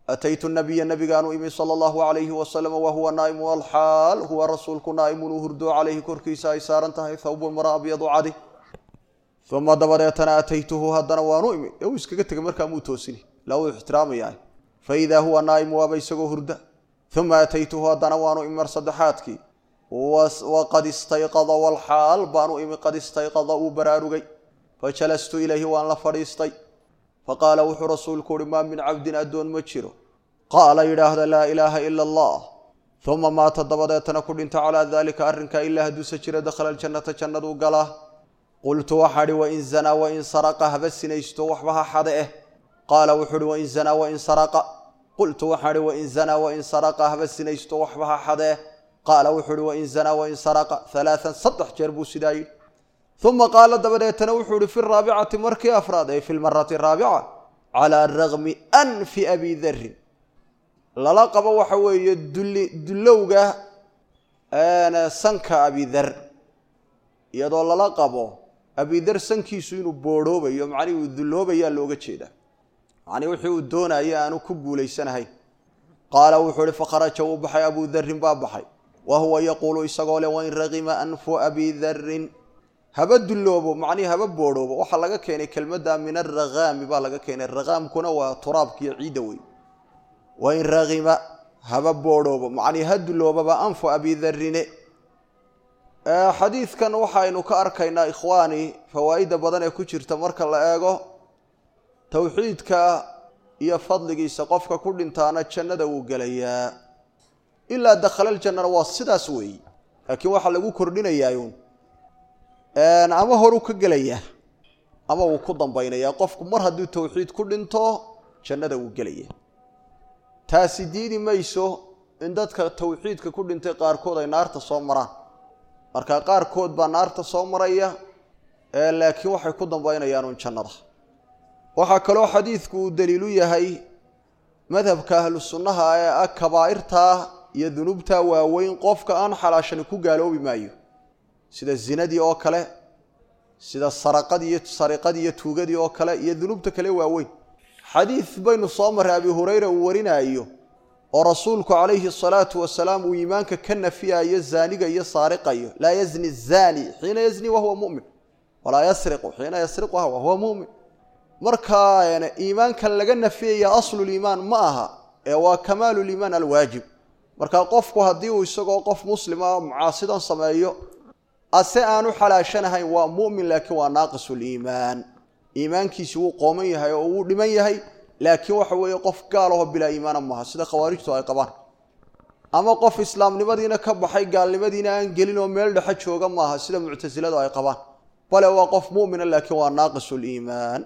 أتيت النبي النبي قالوا إمي صلى الله عليه وسلم وهو نائم والحال هو رسولك نائم وهردو عليه كركيسا إسارا ثوب المرأة أبيض عادي ثم دبريتنا أتيته هدنا وانو إمي يو إسكاكتك مركا موتوسيني لو احترامي يعني فإذا هو نائم وابيسكو هردا ثم أتيته هدنا وانو إمي مرصدحاتك وقد استيقظ والحال بانو إمي قد استيقظ وبرارغي فجلست إليه وأن لفريستي فقال وحو رسولك ما من عبد أدون مجره قال إله لا إله إلا الله ثم ما تضبطتنا كنت على ذلك أرنك إلا هدو سجر دخل الجنة جنة وقاله قلت وحد وإن زنا وإن سرق هبسنا يستوحبها حدئه قال وحد وإن زنا وإن سرق قلت وحد وإن زنا وإن سرق هبسنا يستوحبها حدئه قال وحد وإن زنا وإن سرق ثلاثا صدح جربو سدايل ثم قال دبريتنا وحد في الرابعة مركي أفراد في المرة الرابعة على الرغم أن في أبي ذر للقب وحوي دلوغا أنا سنك أبي ذر يدو للقب أبي ذر سنكي سينو بوروبا يوم عني ودلوبا يا لوغا تشيدا عني وحي ودونا يا أنو كبو ليسان هاي قال وحول فخرج وبحي أبو ذر بابحي وهو يقول إساقول وإن رغم أنف أبي ذر هبد اللوبو معني هبد بوروبا وحلقا كيني كلمة من الرغام بالغا كيني الرغام كنا وتراب كي عيدوي وإن رغم هبد بوروبا معني هد اللوبا بأنف أبي ذر آه حديث كان وحاينو كأركينا إخواني فوائد بدن يكوشير تمرك الله إيغو توحيدك يا فضلك سقفك كل انتانا جنة وقليا إلا دخل الجنة واسدا سوي لكن waxa lagu kordhinayaa een ama horu ka galaya ama uu ku dambeynaya qofku mar haduu tawxiid ku dhinto jannada uu galaya taasi diidi mayso in dadka tawxiidka ku dhintay qaar kood ay naarta soo maraan marka qaar kood ba naarta soo maraya ee laakiin waxay ku dambeynayaan jannada waxa kale oo xadiisku daliil u yahay madhabka ahlus sunnaha ee kabaa'irta iyo dunubta waaweyn qofka aan xalaashan ku gaaloobi maayo sida zinadii oo kale sida saraqadii iyo sariqadii iyo tuugadii oo kale iyo dunubta kale waaweyn xadiis baynu soo maray Abi Hurayra uu warinayo oo rasuulku kaleeyhi salaatu wasalaam uu iimaanka ka nafiyayo zaaniga iyo sariqayo la yazni zani hina yazni wa huwa mu'min wala yasriqu hina yasriqu wa huwa mu'min marka yana iimaanka laga nafiyayo aslu iimaan ma aha ee waa kamaalu iimaan alwaajib marka qofku hadii uu isagoo qof muslima mucaasidan sameeyo ase aanu xalaashanahay waa mu'min laakiin waa naaqisul iimaan iimaankiisu uu qooman yahay oo uu dhiman yahay laakiin waxa weeye qof gaal ah bila iimaan ma sida khawaarijtu ay qabaan ama qof islaamnimadiina ka baxay gaalnimadiina aan gelin oo meel dhex jooga ma aha sida mu'taziladu ay qabaan bal waa qof mu'min laakiin waa naaqisul iimaan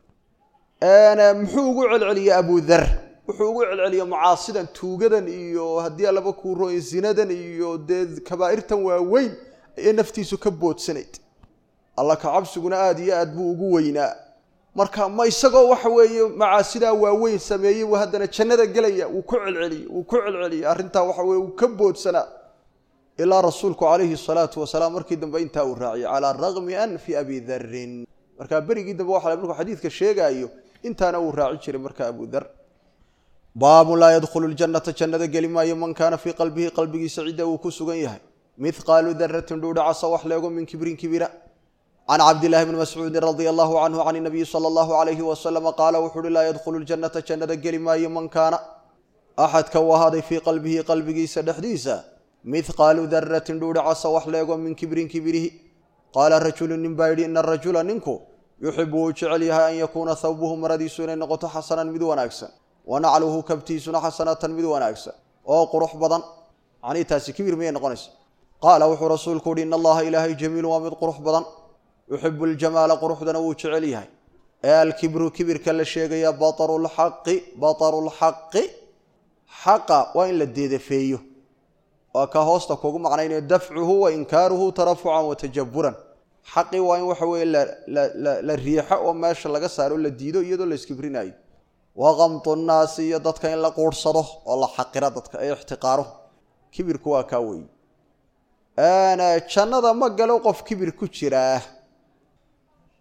ana muxuu ugu celceliya Abu Dharr wuxuu ugu celceliya mucaasidan tuugadan iyo hadii laba ku rooyin zinadan iyo deed kabaa'irtan waaweyn ee naftiisu ka boodsanayd Allah ka cabsiguna aad iyo aad buu ugu weynaa marka ma isagoo waxa weeye macaasida waaweyn sameeyay oo hadana jannada galaya uu ku celceliyo uu ku celceliyo arinta waxa weeye uu ka boodsana ila rasuulku kaleeyhi salaatu wasalaam markii dambe inta uu raaciyay ala ragmi an fi Abi Dharr marka barigii dambe waxa markuu xadiiska sheegayo intaana uu raaci jiray marka Abu Dharr باب لا يدخل الجنة جنة قلما يمن كان في قلبه قلبه سعيدا وكسوغن يحي مثقال ذرة دود عصا وحليغ من كبر كبيرة عن عبد الله بن مسعود رضي الله عنه عن النبي صلى الله عليه وسلم قال وحول لا يدخل الجنة جنة قلما يمن كان أحد كوهذا في قلبه قلبه سدحديسا مثقال ذرة دود عصا وحليغ من كبر كبيره قال الرجل نبايد إن الرجل ننكو يحب وجعلها أن يكون ثوبه مرديسون نقط حسنا مدون أكسا ونعله كبتيسنا حسنة مدون أكسا أو قرح بضن عني تاسي كبير مين نقنس قال وحو رسولك إن الله إلهي جميل ومد قرح بضن يحب الجمال قرح دنا وجعليها الكبر كبر كل شيء يا بطر الحق بطر الحق حق وإن لديد فيه وكهوست كوجو معناه دفعه وإنكاره ترفعا وتجبرا حقي وإن وحوي لا لا لا الريح وما شاء الله صاروا للديدو يدو لسكبريناي وغمط الناس يدتك إن لا قرصده والله حقيرة دتك أي احتقاره كبر كوا كاوي أنا جنة ما قالوا قف كبر كتيره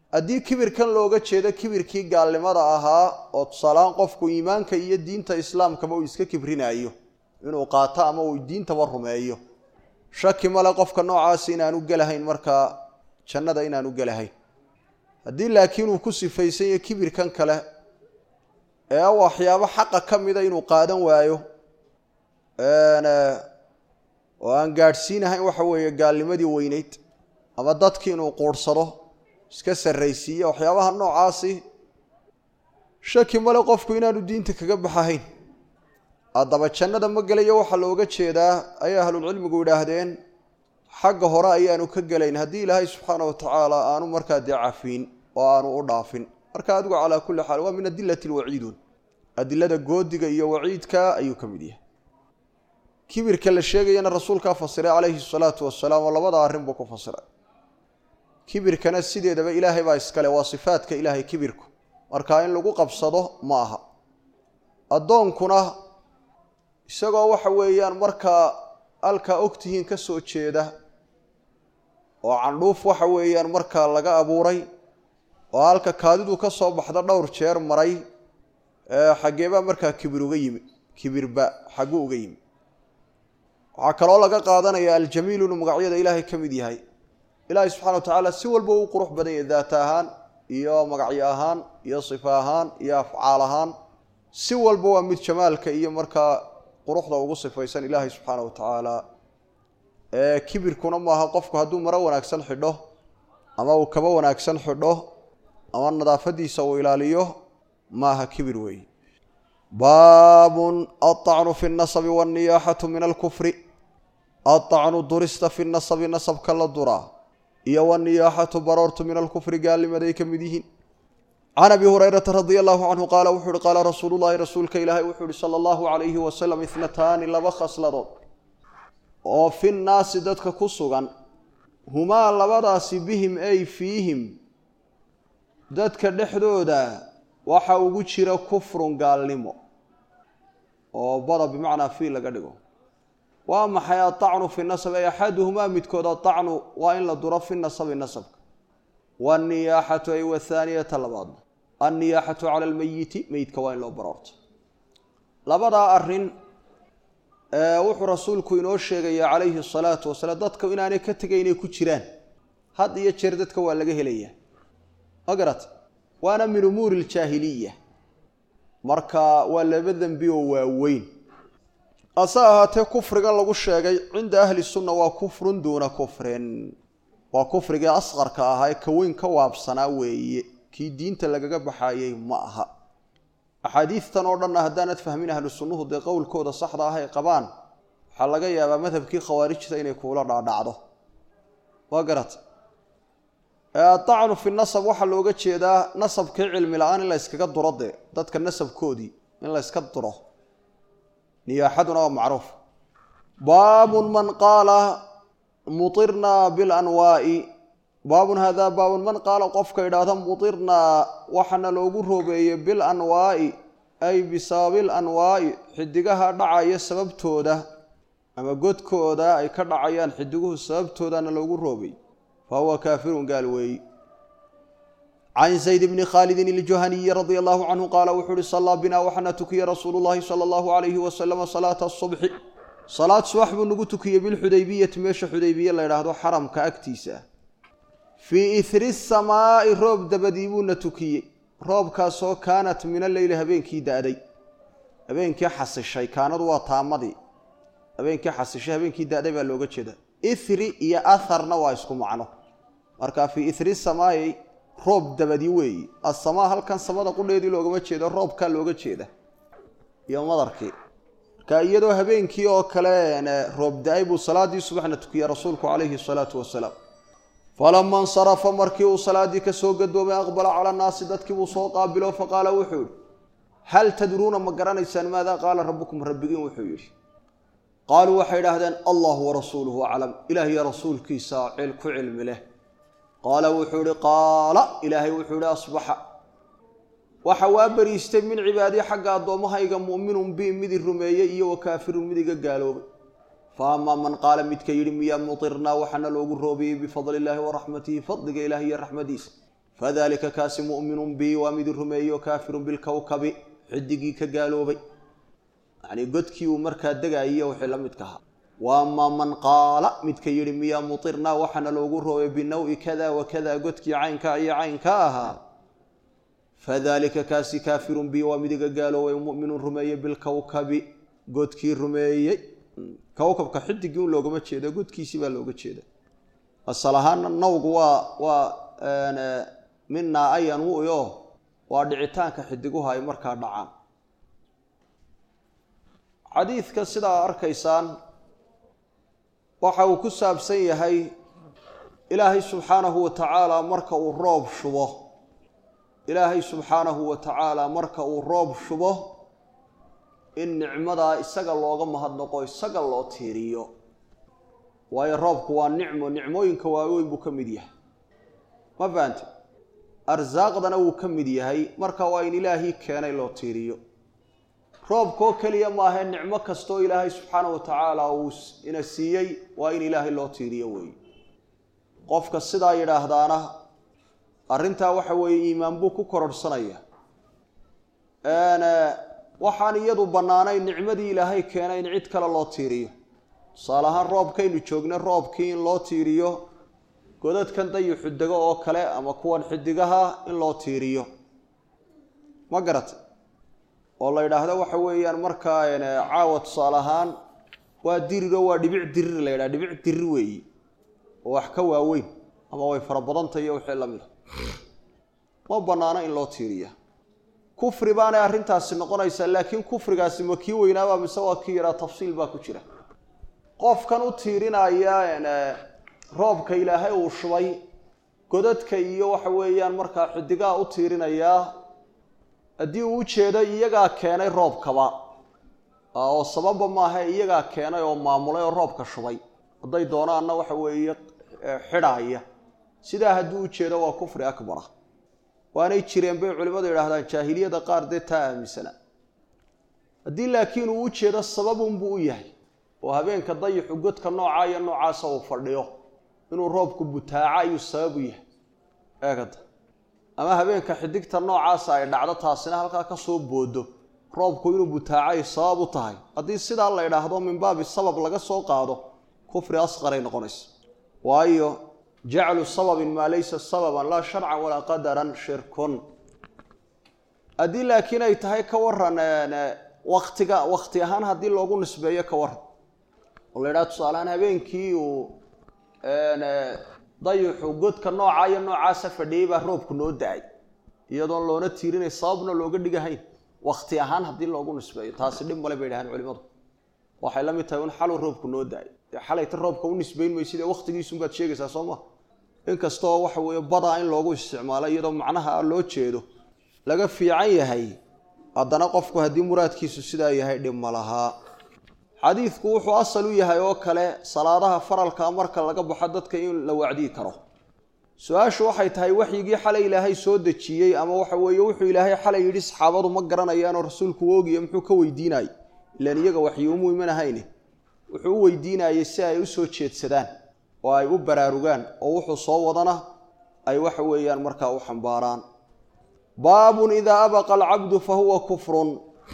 haddii kibirkan looga jeedo kibirkii gaalnimada ahaa oo tusaalaan qofku iimaanka iyo diinta islaamkaba uu iska kibrinayo inuu qaato ama uu diintaba rumeeyo shaki male qofka noocaasi inaanu gelahayn markaa jannada inaanu gelahayn haddii laakiin uu ku sifaysan yahay kibirkan kale ee waxyaabo xaqa ka mida inuu qaadan waayo oo aan gaadhsiinahayn waxa weeye gaalnimadii weynayd ama dadkii inuu quursado iska sarraysiiyo waxyaabaha noocaasi shaki male qofku inaanu diinta kaga baxahayn haddaba jannada ma gelayo waxaa looga jeedaa ayay ahlulcilmigu yidhaahdeen xagga hore ayaanu ka gelayn haddii ilaahay subxaana wa tacaala aanu markaa dee cafiin oo aanu u dhaafin marka adigu calaa kulli xaal waa min adilati alwaciidun adilada goodiga iyo waciidka ayuu ka mid yahay kibirka la sheegayana rasuulkaa fasiray calayhi salaatu wasalaam oo labada arrin buu ku fasiray kibirkana sideedaba ilaahay baa iskale waa sifaadka ilaahay kibirku markaa in lagu qabsado ma aha addoonkuna isagoo waxa weeyaan markaa halkaa ogtihiin ka soo jeeda oo candhuuf waxa weeyaan markaa laga abuuray oo halka kaadidu ka soo baxda dhowr jeer maray xaggeebaa markaa kibir uga yimi kibirba xagguu uga yimi waxaa kaloo laga qaadanaya aljamiilu inuu magacyada ilaahay ka mid yahay ilaahay subxana wa tacaala si walba uu qurux badan yahay daata ahaan iyo magacyo ahaan iyo sifa ahaan iyo afcaal ahaan si walba waa mid jamaalka iyo markaa quruxda ugu sifaysan ilaahay subxaana wa tacaala ee kibirkuna maaha qofku hadduu maro wanaagsan xidho ama uu kaba wanaagsan xidho ama nadaafadiisa uu ilaaliyo maaha kibir weeye baabun aطacnu fi اnasabi wاnniyaaxatu min alkufri aطacnu durista fi nasabi nasabka la duraa iyo wاnniyaaxatu baroortu min alkufri gaalnimaday ka mid yihiin can abi hurayrata radia allahu canhu qaala wuxuu uhi qaala rasuulu llahi rasuulka ilaahay wuxuu uhi sala allahu calayhi wasalam ithnataani laba khasladood oo fi nnaasi dadka ku sugan humaa labadaasi bihim ay fiihim dadka dhexdooda waxa ugu jira kufrun gaalnimo oo bada bimacnaa fii laga dhigo waa maxay aطacnu fi nasab ay axaduhumaa midkood aطacnu waa in la duro fi nasabi nasabka waanniyaaxatu ay wathaaniyata labaadna anniyaaxatu cala almeyiti meydka waa in loo baroorto labadaa arrin wuxuu rasuulku inoo sheegaya calayhi asalaatu wasalaam dadka inaanay ka tegay inay ku jiraan had iyo jeer dadka waa laga helayaa ma garat waana min umuuri aljaahiliya marka waa laba dembi oo waaweyn ase ahaatee kufrigan lagu sheegay cinda ahli sunna waa kufrun duuna kufrin waa kufrigii asqarka ahaa ee ka weyn ka waabsanaa weeye kii diinta lagaga baxaayey ma aha axaadiistan oo dhanna haddaanad fahmin ahlu sunnuhu dee qowlkooda saxda ah ay qabaan waxaa laga yaabaa madhabkii khawaarijta inay kuula dhaadhacdo waa garat aطacnu fi nasab waxaa looga jeedaa nasabkii cilmi la-aan in la yskaga duro dee dadka nasabkoodii in la yska duro niyaaxaduna waa macruuf baabun man qaala mutirnaa bilanwaa'i baabun haadaa baabun man qaala qofka idhaahda mutirnaa waxaana loogu roobeeyey bilanwaa'i ay bisababi lanwaa'i xidigaha dhacaya sababtooda ama godkooda ay ka dhacayaan xidiguhu sababtoodana loogu roobay fahuwa kaafirun gaal weeyi can zayd bni khaalidin iljuhaniyi radia allahu canhu qaala wuxuu uhi sallaa binaa waxaana tukiyey rasuulu llahi sala allahu calayhi wasalama salaata asubxi salaad subax buu nagu tukiyey bilxudaybiyati meesha xudaybiye la ydhaahdo xaramka agtiisa ah fii ihri samaa'i roob dabadii buuna tukiyey roobkaasoo kaanat min alleyli habeenkii da-day habeenkii xasishay kaanadu waa taamadii habeenkii xasishay habeenkii da-day baa looga jeeda ihri iyo aharna waa isku macno marka fii ihri samaa'i roob dabadii weeyi asamaa halkan samada qudheedii loogama jeedo roobkaa looga jeeda iyo madarkii marka iyadoo habeenkii oo kale roob da-ay buu salaadii subaxna tukiyey rasuulku calayhi salaatu wasalaam falama insarafa markii uu salaadii ka soo gadoomay aqbala cala annaasi dadkii buu soo qaabilo faqaala wuxuu yihi hal tadruuna ma garanaysaan maadaa qaala rabbukum rabbigiin wuxuu yidhi qaaluu waxay idhaahdeen allahu warasuuluhu aclam ilaah iyo rasuulkiisa cil ku cilmi leh qaala wuxuu ihi qaala ilaahay wuxuu ihi asbaxa waxa waa bariistay min cibaadii xagga addoommahayga mu'minun bi midi rumeeyey iyo wa kaafirun midiga gaaloobay fa amaa man qaala midka yidhi miyaa mutirnaa waxaana loogu roobiyey bifadli illaahi wa raxmatihi fadliga ilaah iyo raxmadiisa فذلك كاس مؤمن بي ومد الرمي وكافر بالكوكب حدقي كقالوبي يعني قدكي ومركا دقائية وحلمتكها وأما من قال متكير ميا مطرنا وحنا لوغره بالنوء كذا وكذا قدكي عينك أي عينكاها فذلك كاس كافر بي ومد قالوبي ومؤمن الرمي بالكوكب قدكي الرمي كوكب كحدقي ولوغما تشيدا قدكي سيبا لوغا تشيدا الصلاحان النوغ و و أنا منا أي نوع يو ودعتان كحدقوها أي مركا دعان حديث كسيدا أركيسان وحاو كساب سيهي إلهي سبحانه وتعالى مركا الروب شبه إلهي سبحانه وتعالى مركا الروب شبه إن نعمدا إساق الله غمهد نقو إساق الله تيريو وأي الروب كوان نعمو نعموين كواوي بكمديه ما فهمت أرزاقنا وكمديه مركا وين إلهي كان الله تيريو روب كو كليا ما هي النعمة كستو إلهي سبحانه وتعالى وس إن السيئي وإن إلهي الله تيريوي قفك الصدا يراهدانا أرنتا وحوي إيمان بوكو كرر صنايا أنا وحاني يدو بنانا النعمة دي إلهي كان ينعيد كلا الله تيريو صالحان روب كين وشوقنا روب كين الله تيريو قدت كان دايو حدقا أو كلا أما كوان حدقاها إن الله تيريو ما قرأت والله يراهدا waxa weeyaan marka ay caawad salahan waa diriga waa dhibic dirir la yiraahdo dhibic dirir weey oo wax ka waaweyn ama way fara badan tahay wixii la mid ma banaana in loo tiiriyo kufri baana arintaasi noqonaysa laakiin kufrigaasi ma kii weynaaba mise waa kii yara tafsiil baa ku jira qofkan u tiirinaya roobka ilaahay uu shubay godadka iyo waxa weeyaan marka xidiga u tiirinaya haddii uu jeedo iyaga keenay roobkaba oo sabab ma aha iyaga keenay oo maamulay oo roobka shubay haday doonaana waxa weeye xidhaaya sida haddii uu jeedo waa kufri akbar waanay jireen bay culimadu yiraahdaan jaahiliyada qaar de taamisana haddii laakiin uu jeedo sabab uu buu yahay oo habeenka dayixu godka nooca iyo noocaas uu fadhiyo inuu roobku butaaca iyo sabab yahay eegada ama habeenka xidigta noocaas ay dhacdo taasina halka ka soo boodo roobku inuu butaacay sabab u tahay hadii sida la yiraahdo min baab sabab laga soo qaado kufri asqar ay noqonayso waayo jaclu sabab ma laysa sababan la shar'an wala qadaran shirkun hadii laakiin ay tahay ka waran waqtiga waqti ahaan hadii loogu nisbeeyo ka waran oo la yiraahdo saalaan habeenkii uu dayixu godka nooca iyo noocaas fadhiyay baa roobku noo daay iyadoo loona tiirinay sababna looga dhigahayn waqti ahaan hadii loogu nisbeeyo taasi dhib male bay dhahan culimadu waxay la mid tahay in xal roobku noo daay xalayta roobka u nisbeyn may sida waqtigiisu baad sheegaysaa Soomaa in kasto waxa weeye bada in loogu isticmaalo iyadoo macnaha loo jeedo laga fiican yahay haddana qofku hadii muraadkiisu sida yahay dhib malaha xadiisku wuxuu asal u yahay oo kale salaadaha faralka marka laga baxo dadka in la wacdi karo su'aashu waxay tahay waxyigii xalay ilaahay soo dajiyay ama waxa weeye wuxuu ilaahay xalay yiri saxaabadu ma garanayaan oo rasuulku oogiyo muxuu ka weydiinay ilaan iyaga waxyi uma imanahayne wuxuu weydiinayay si ay u soo jeedsadaan oo ay u baraarugaan oo wuxuu soo wadana ay waxa weeyaan marka u xambaaraan baabun idha abaqa al-'abdu fa huwa kufrun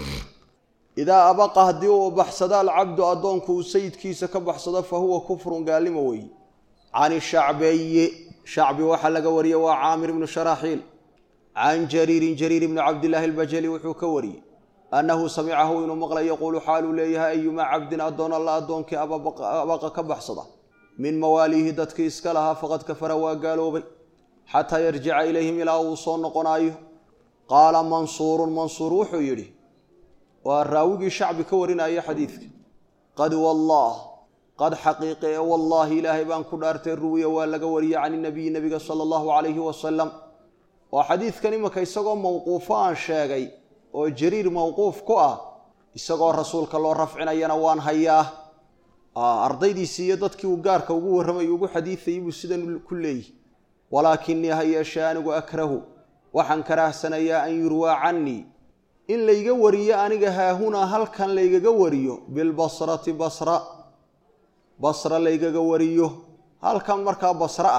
إذا أبقى هديه وبحث العبد أدونك وسيد كيس كبحث فهو كفر قال موي عن الشعبي شعبي وحلق وريه وعامر بن شراحيل عن جرير جرير بن عبد الله البجلي وحكوري أنه سمعه إن مغلى يقول حال ليها أيما عبد أدون الله أدونك أبقى كبحث من مواليه دتك إسكالها فقد كفر وقالوا بي حتى يرجع إليهم إلى أوصون قنايه قال منصور منصور وحيري والراوي شعبي كورنا أي حديث قد والله قد حقيقة والله إلهي بان كدارت الروية ولا قوري عن النبي النبي صلى الله عليه وسلم وحديث كلمة كيسقى موقوفان شاقي وجرير موقوف كوا يسقى الرسول كالله رفعنا ينوان هياه آه أرضي دي سيادتك وقارك وقوه رمي وقو حديث يبو السدن كله ولكني هيا شانق أكره وحن كره سنيا أن يروى عني إن ليجا وريا أنيجا هنا هل كان ليجا وريو بالبصرة بصرة بصرة ليجا وريو هل كان مركب بصرة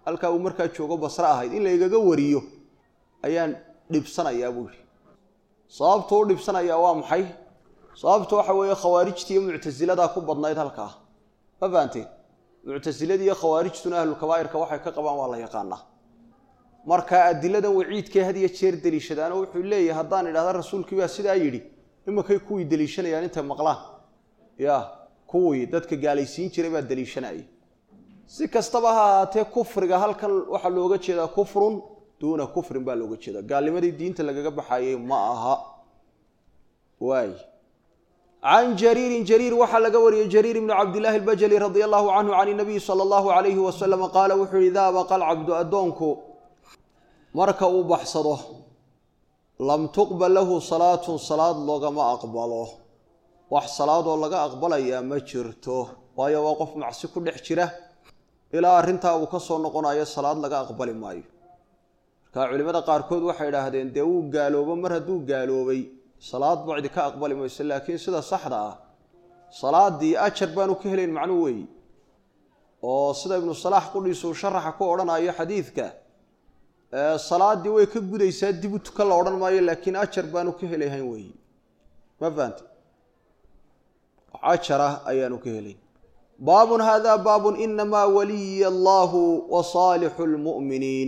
halka uu markaa joogo Basra ahayd in la igaga wariyo ayaan dhibsanayaa buu yiri sababtoo u dhibsanaya waa maxay sababtoo waxa weeye khawaarijtii iyo mu'tazilada ku badnayd halka ma fahanteen mu'taziladii iyo khawaarijtuna ahlul kabaa'irka waxay ka qabaan waa la yaqaanaa marka adilada waciidkee hadiya jeer daliishadaan wuxuu leeyahay hadaan idhaahdo rasuulkii baa sidaa yiri imakay kuwii daliishanayaan inta maqlaan ya kuwii dadka gaalaysiin jiray baa daliishanayay si kastaba ha ahaatee kufriga halkan waxa looga jeedaa kufrun duuna kufrin baa looga jeedaa gaalnimadii diinta lagaga baxayay ma aha waay عن جرير جرير وحل قوري جرير بن عبد الله البجلي رضي الله عنه عن النبي صلى الله عليه وسلم قال وحر إذا بقى العبد أدونكو مركو بحصده لم تقبل له صلاة صلاة لغا ما أقبله وح صلاة لغا أقبل يا مجرته ويا وقف مع سكر حجره إلى أرنتا وكسر نقنا يا صلاة لغا أقبل ماي كعلماء قاركود وحيد هذين دو قالوا بمر دو قالوا بي صلاة بعد كأقبل ما يصلي لكن سيدا صحراء صلاة دي أشر بانو كهلين معنوي وصدا ابن الصلاح قل يسو شرح كورنا أي حديثك الصلاة دي ويكبر يساد دي بتكلا ورنا ما لكن أشر بانو كهلين وي ما فهمت عشرة أيانو كهلين باب هذا باب إنما ولي الله وصالح المؤمنين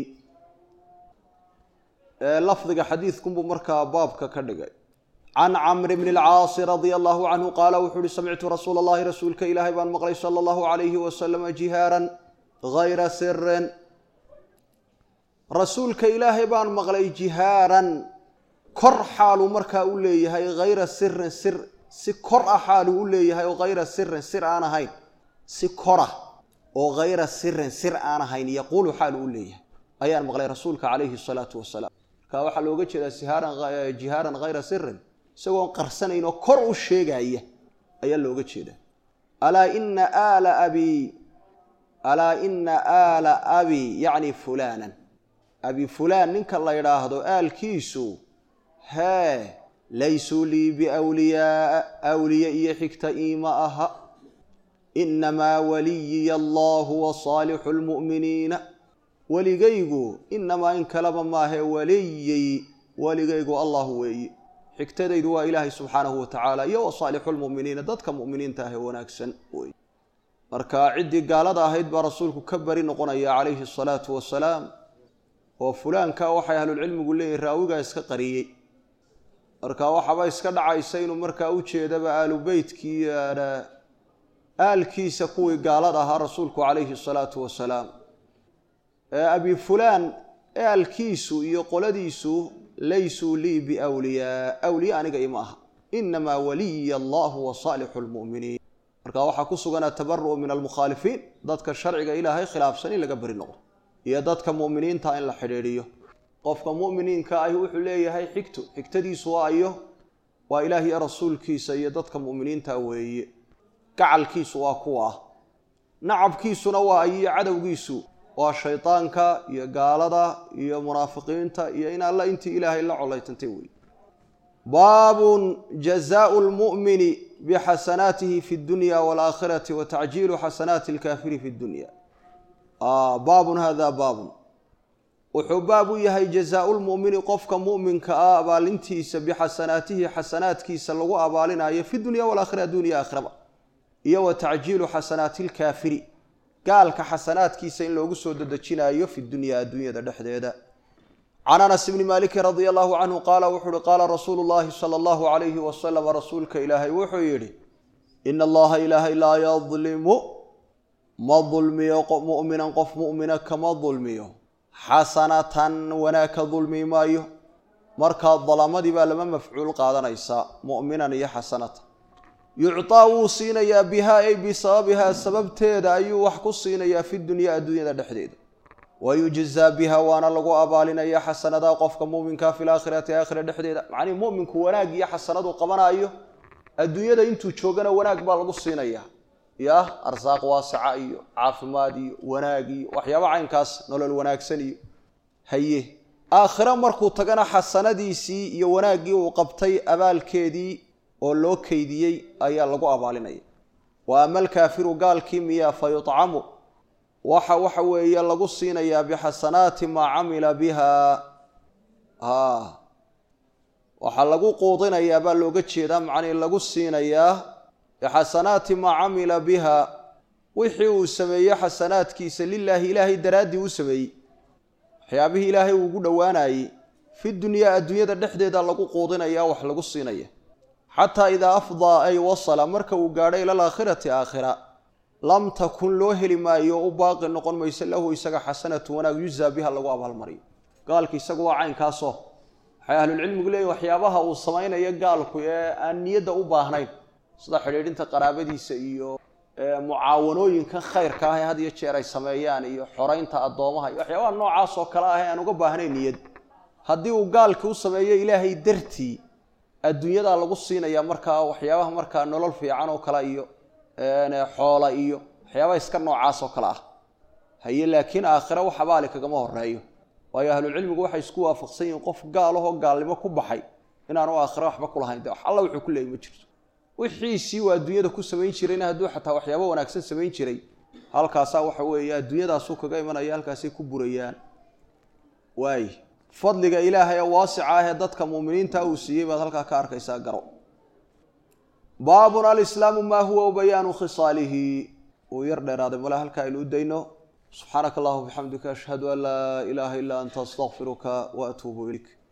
لفظ حديثكم بمركا بابك كدغاي عن عمرو بن العاص رضي الله عنه قال وحول سمعت رسول الله رسولك إلهي بان مقلي صلى الله عليه وسلم جهارا غير سر رسولك إلهي بان مقلي جهارا كر حال مركا أوليه غير سر سر سكر حال أوليه غير سر سر أنا هين سكرة وغير سر سر أنا هين يقول حال أوليه أيان مقلي رسولك عليه الصلاة والسلام كاوحا لوغا جيدا سهارا جهارا غير سر سوون قرسنين كور او شيغايه ايا لوغا جيدا الا ان آل ابي الا ان آل ابي يعني فلانا ابي فلان نك الله يراهدو آل كيسو ها ليسوا لي باولياء اولياء يحكت ايما اها انما ولي الله وصالح المؤمنين وليغيغو انما ان كلام ما هي ولي وليغيغو الله وي حكتديد وا الهي سبحانه وتعالى يا صالح المؤمنين ددك مؤمنين تاه وناغسن وي marka cidi gaalada ahayd ba rasuulku ka bari noqonaya alayhi salatu wasalaam oo fulaanka waxay ahlul cilmigu leeyahay raawiga iska qariyay marka waxa ba iska dhacaysa inuu marka u jeedaba aalu beedkii aalkiisa kuwii gaalada ahaa rasuulku alayhi salatu wasalaam أبي فلان الكيسو يقولديسو ليسوا لي بأولياء أولياء أنا قيمها إنما ولي الله وصالح المؤمنين marka waxa ku sugan tabarru min al-mukhalifin dadka sharciga ilaahay khilaafsan in laga bari noqdo iyo dadka muuminiinta in la xiriiriyo qofka muuminiinka ay wuxuu leeyahay xigto xigtadiisu waa ayo waa ilaahi iyo rasuulkiisa iyo dadka muuminiinta weeye gacalkiisu waa kuwa nacabkiisuna waa ay cadawgiisu وشيطانك يا قالدا يا منافقين تا يا إن الله أنت إله إلا الله تنتوي باب جزاء المؤمن بحسناته في الدنيا والآخرة وتعجيل حسنات الكافر في الدنيا آه باب هذا باب وحباب يهي جزاء المؤمن قفك مؤمن كآبال انتيس بحسناته حسنات كيس اللغو آبالنا في الدنيا والآخرة دنيا آخرة يا وتعجيل حسنات الكافر قال كحسنات كيسين لو سود دجينايو في الدنيا الدنيا دحديدا عن انس بن مالك رضي الله عنه قال وحر قال رسول الله صلى الله عليه وسلم رسولك الهي وحو يري ان الله اله لا يظلم ما ظلمي مؤمنا قف مؤمنا كما ظلمي حسنه وناك ظلمي مايو marka ظلمدي با لما مفعول قادنيسا مؤمنا يا حسنه يعطاو سينيا بها أي بسببها سبب تيدا أيو وحكو سينيا في الدنيا الدنيا دحديد ويجزى بها وانا لغو أبالنا يا حسنة دا قفك مؤمن في الآخرة آخرة دحديد يعني مؤمن كوناك يا حسنة دا قبنا أيو الدنيا دا انتو تشوغنا وناك بالغو سينيا يا أرزاق واسعة أيو عافمادي وناقي وحيابا عين كاس نولو الوناك سني هيه آخرة مركو تغنى حسنة دي سي يوناقي وقبتي أبال كيدي oo loo keydiyay ayaa lagu abaalinay wa amal kaafiru gaal kimiya fa yut'amu waxa waxa weeye lagu siinayaa bixasanaati ma camila biha ha waxa lagu qoodinayaa baa looga jeedaa macnii lagu siinayaa bixasanaati ma camila biha wixii uu sameeyay xasanaadkiisa lillahi ilaahi daraadi uu sameeyay waxyaabihi ilaahay ugu dhawaanayay fi dunya adduunyada dhexdeeda lagu qoodinayaa wax lagu siinaya hatta ida afda ay wasala marka uu gaadhay ila aakhirati aakhira lam takun loo heli maayo u baaqi noqon mayso lahu isaga xasanatu wanaag yuzaa biha lagu abaalmariyo gaalki isagu waa caynkaaso waxay ahlul cilmigu leeyahay waxyaabaha uu sameeynaya gaalku ee aan niyada u baahnayn sida xiriirinta qaraabadiisa iyo mucaawanooyinka khayrka ah ee had iyo jeer ay sameeyaan iyo xoreynta adoomaha iyo waxyaabaha noocaas oo kala ah aan uga baahnayn niyad haddii uu gaalku u sameeyo ilaahay dartii adduunyada lagu siinaya markaa waxyaabaha markaa nolol fiican oo kala iyo ee xoola iyo waxyaabaha iska noocaas oo kala ah haye laakiin aakhira waxa baali kagama horeeyo waayo ahlul cilmigu waxay isku waafaqsan yihiin qof gaal ah oo gaalnimo ku baxay inaanu aakhira waxba ku lahayn wax alla wuxuu ku leeyahay ma jirto wixii si waa adduunyada ku sameyn jirayna hadduu xataa waxyaabo wanaagsan sameyn jiray halkaas waxa weeye adduunyadaas uu kaga imanaya halkaas ay ku burayaan waay fadliga ilaahay waasica ah ee dadka muuminiinta uu siiyay baad halka ka arkaysaa garo baabun al-islaamu ma huwa bayaanu khisaalihi oo yar dheeraaday wala halka aynu dayno subhanaka allahumma bihamdika ashhadu an la ilaha illa anta astaghfiruka wa atuubu ilayk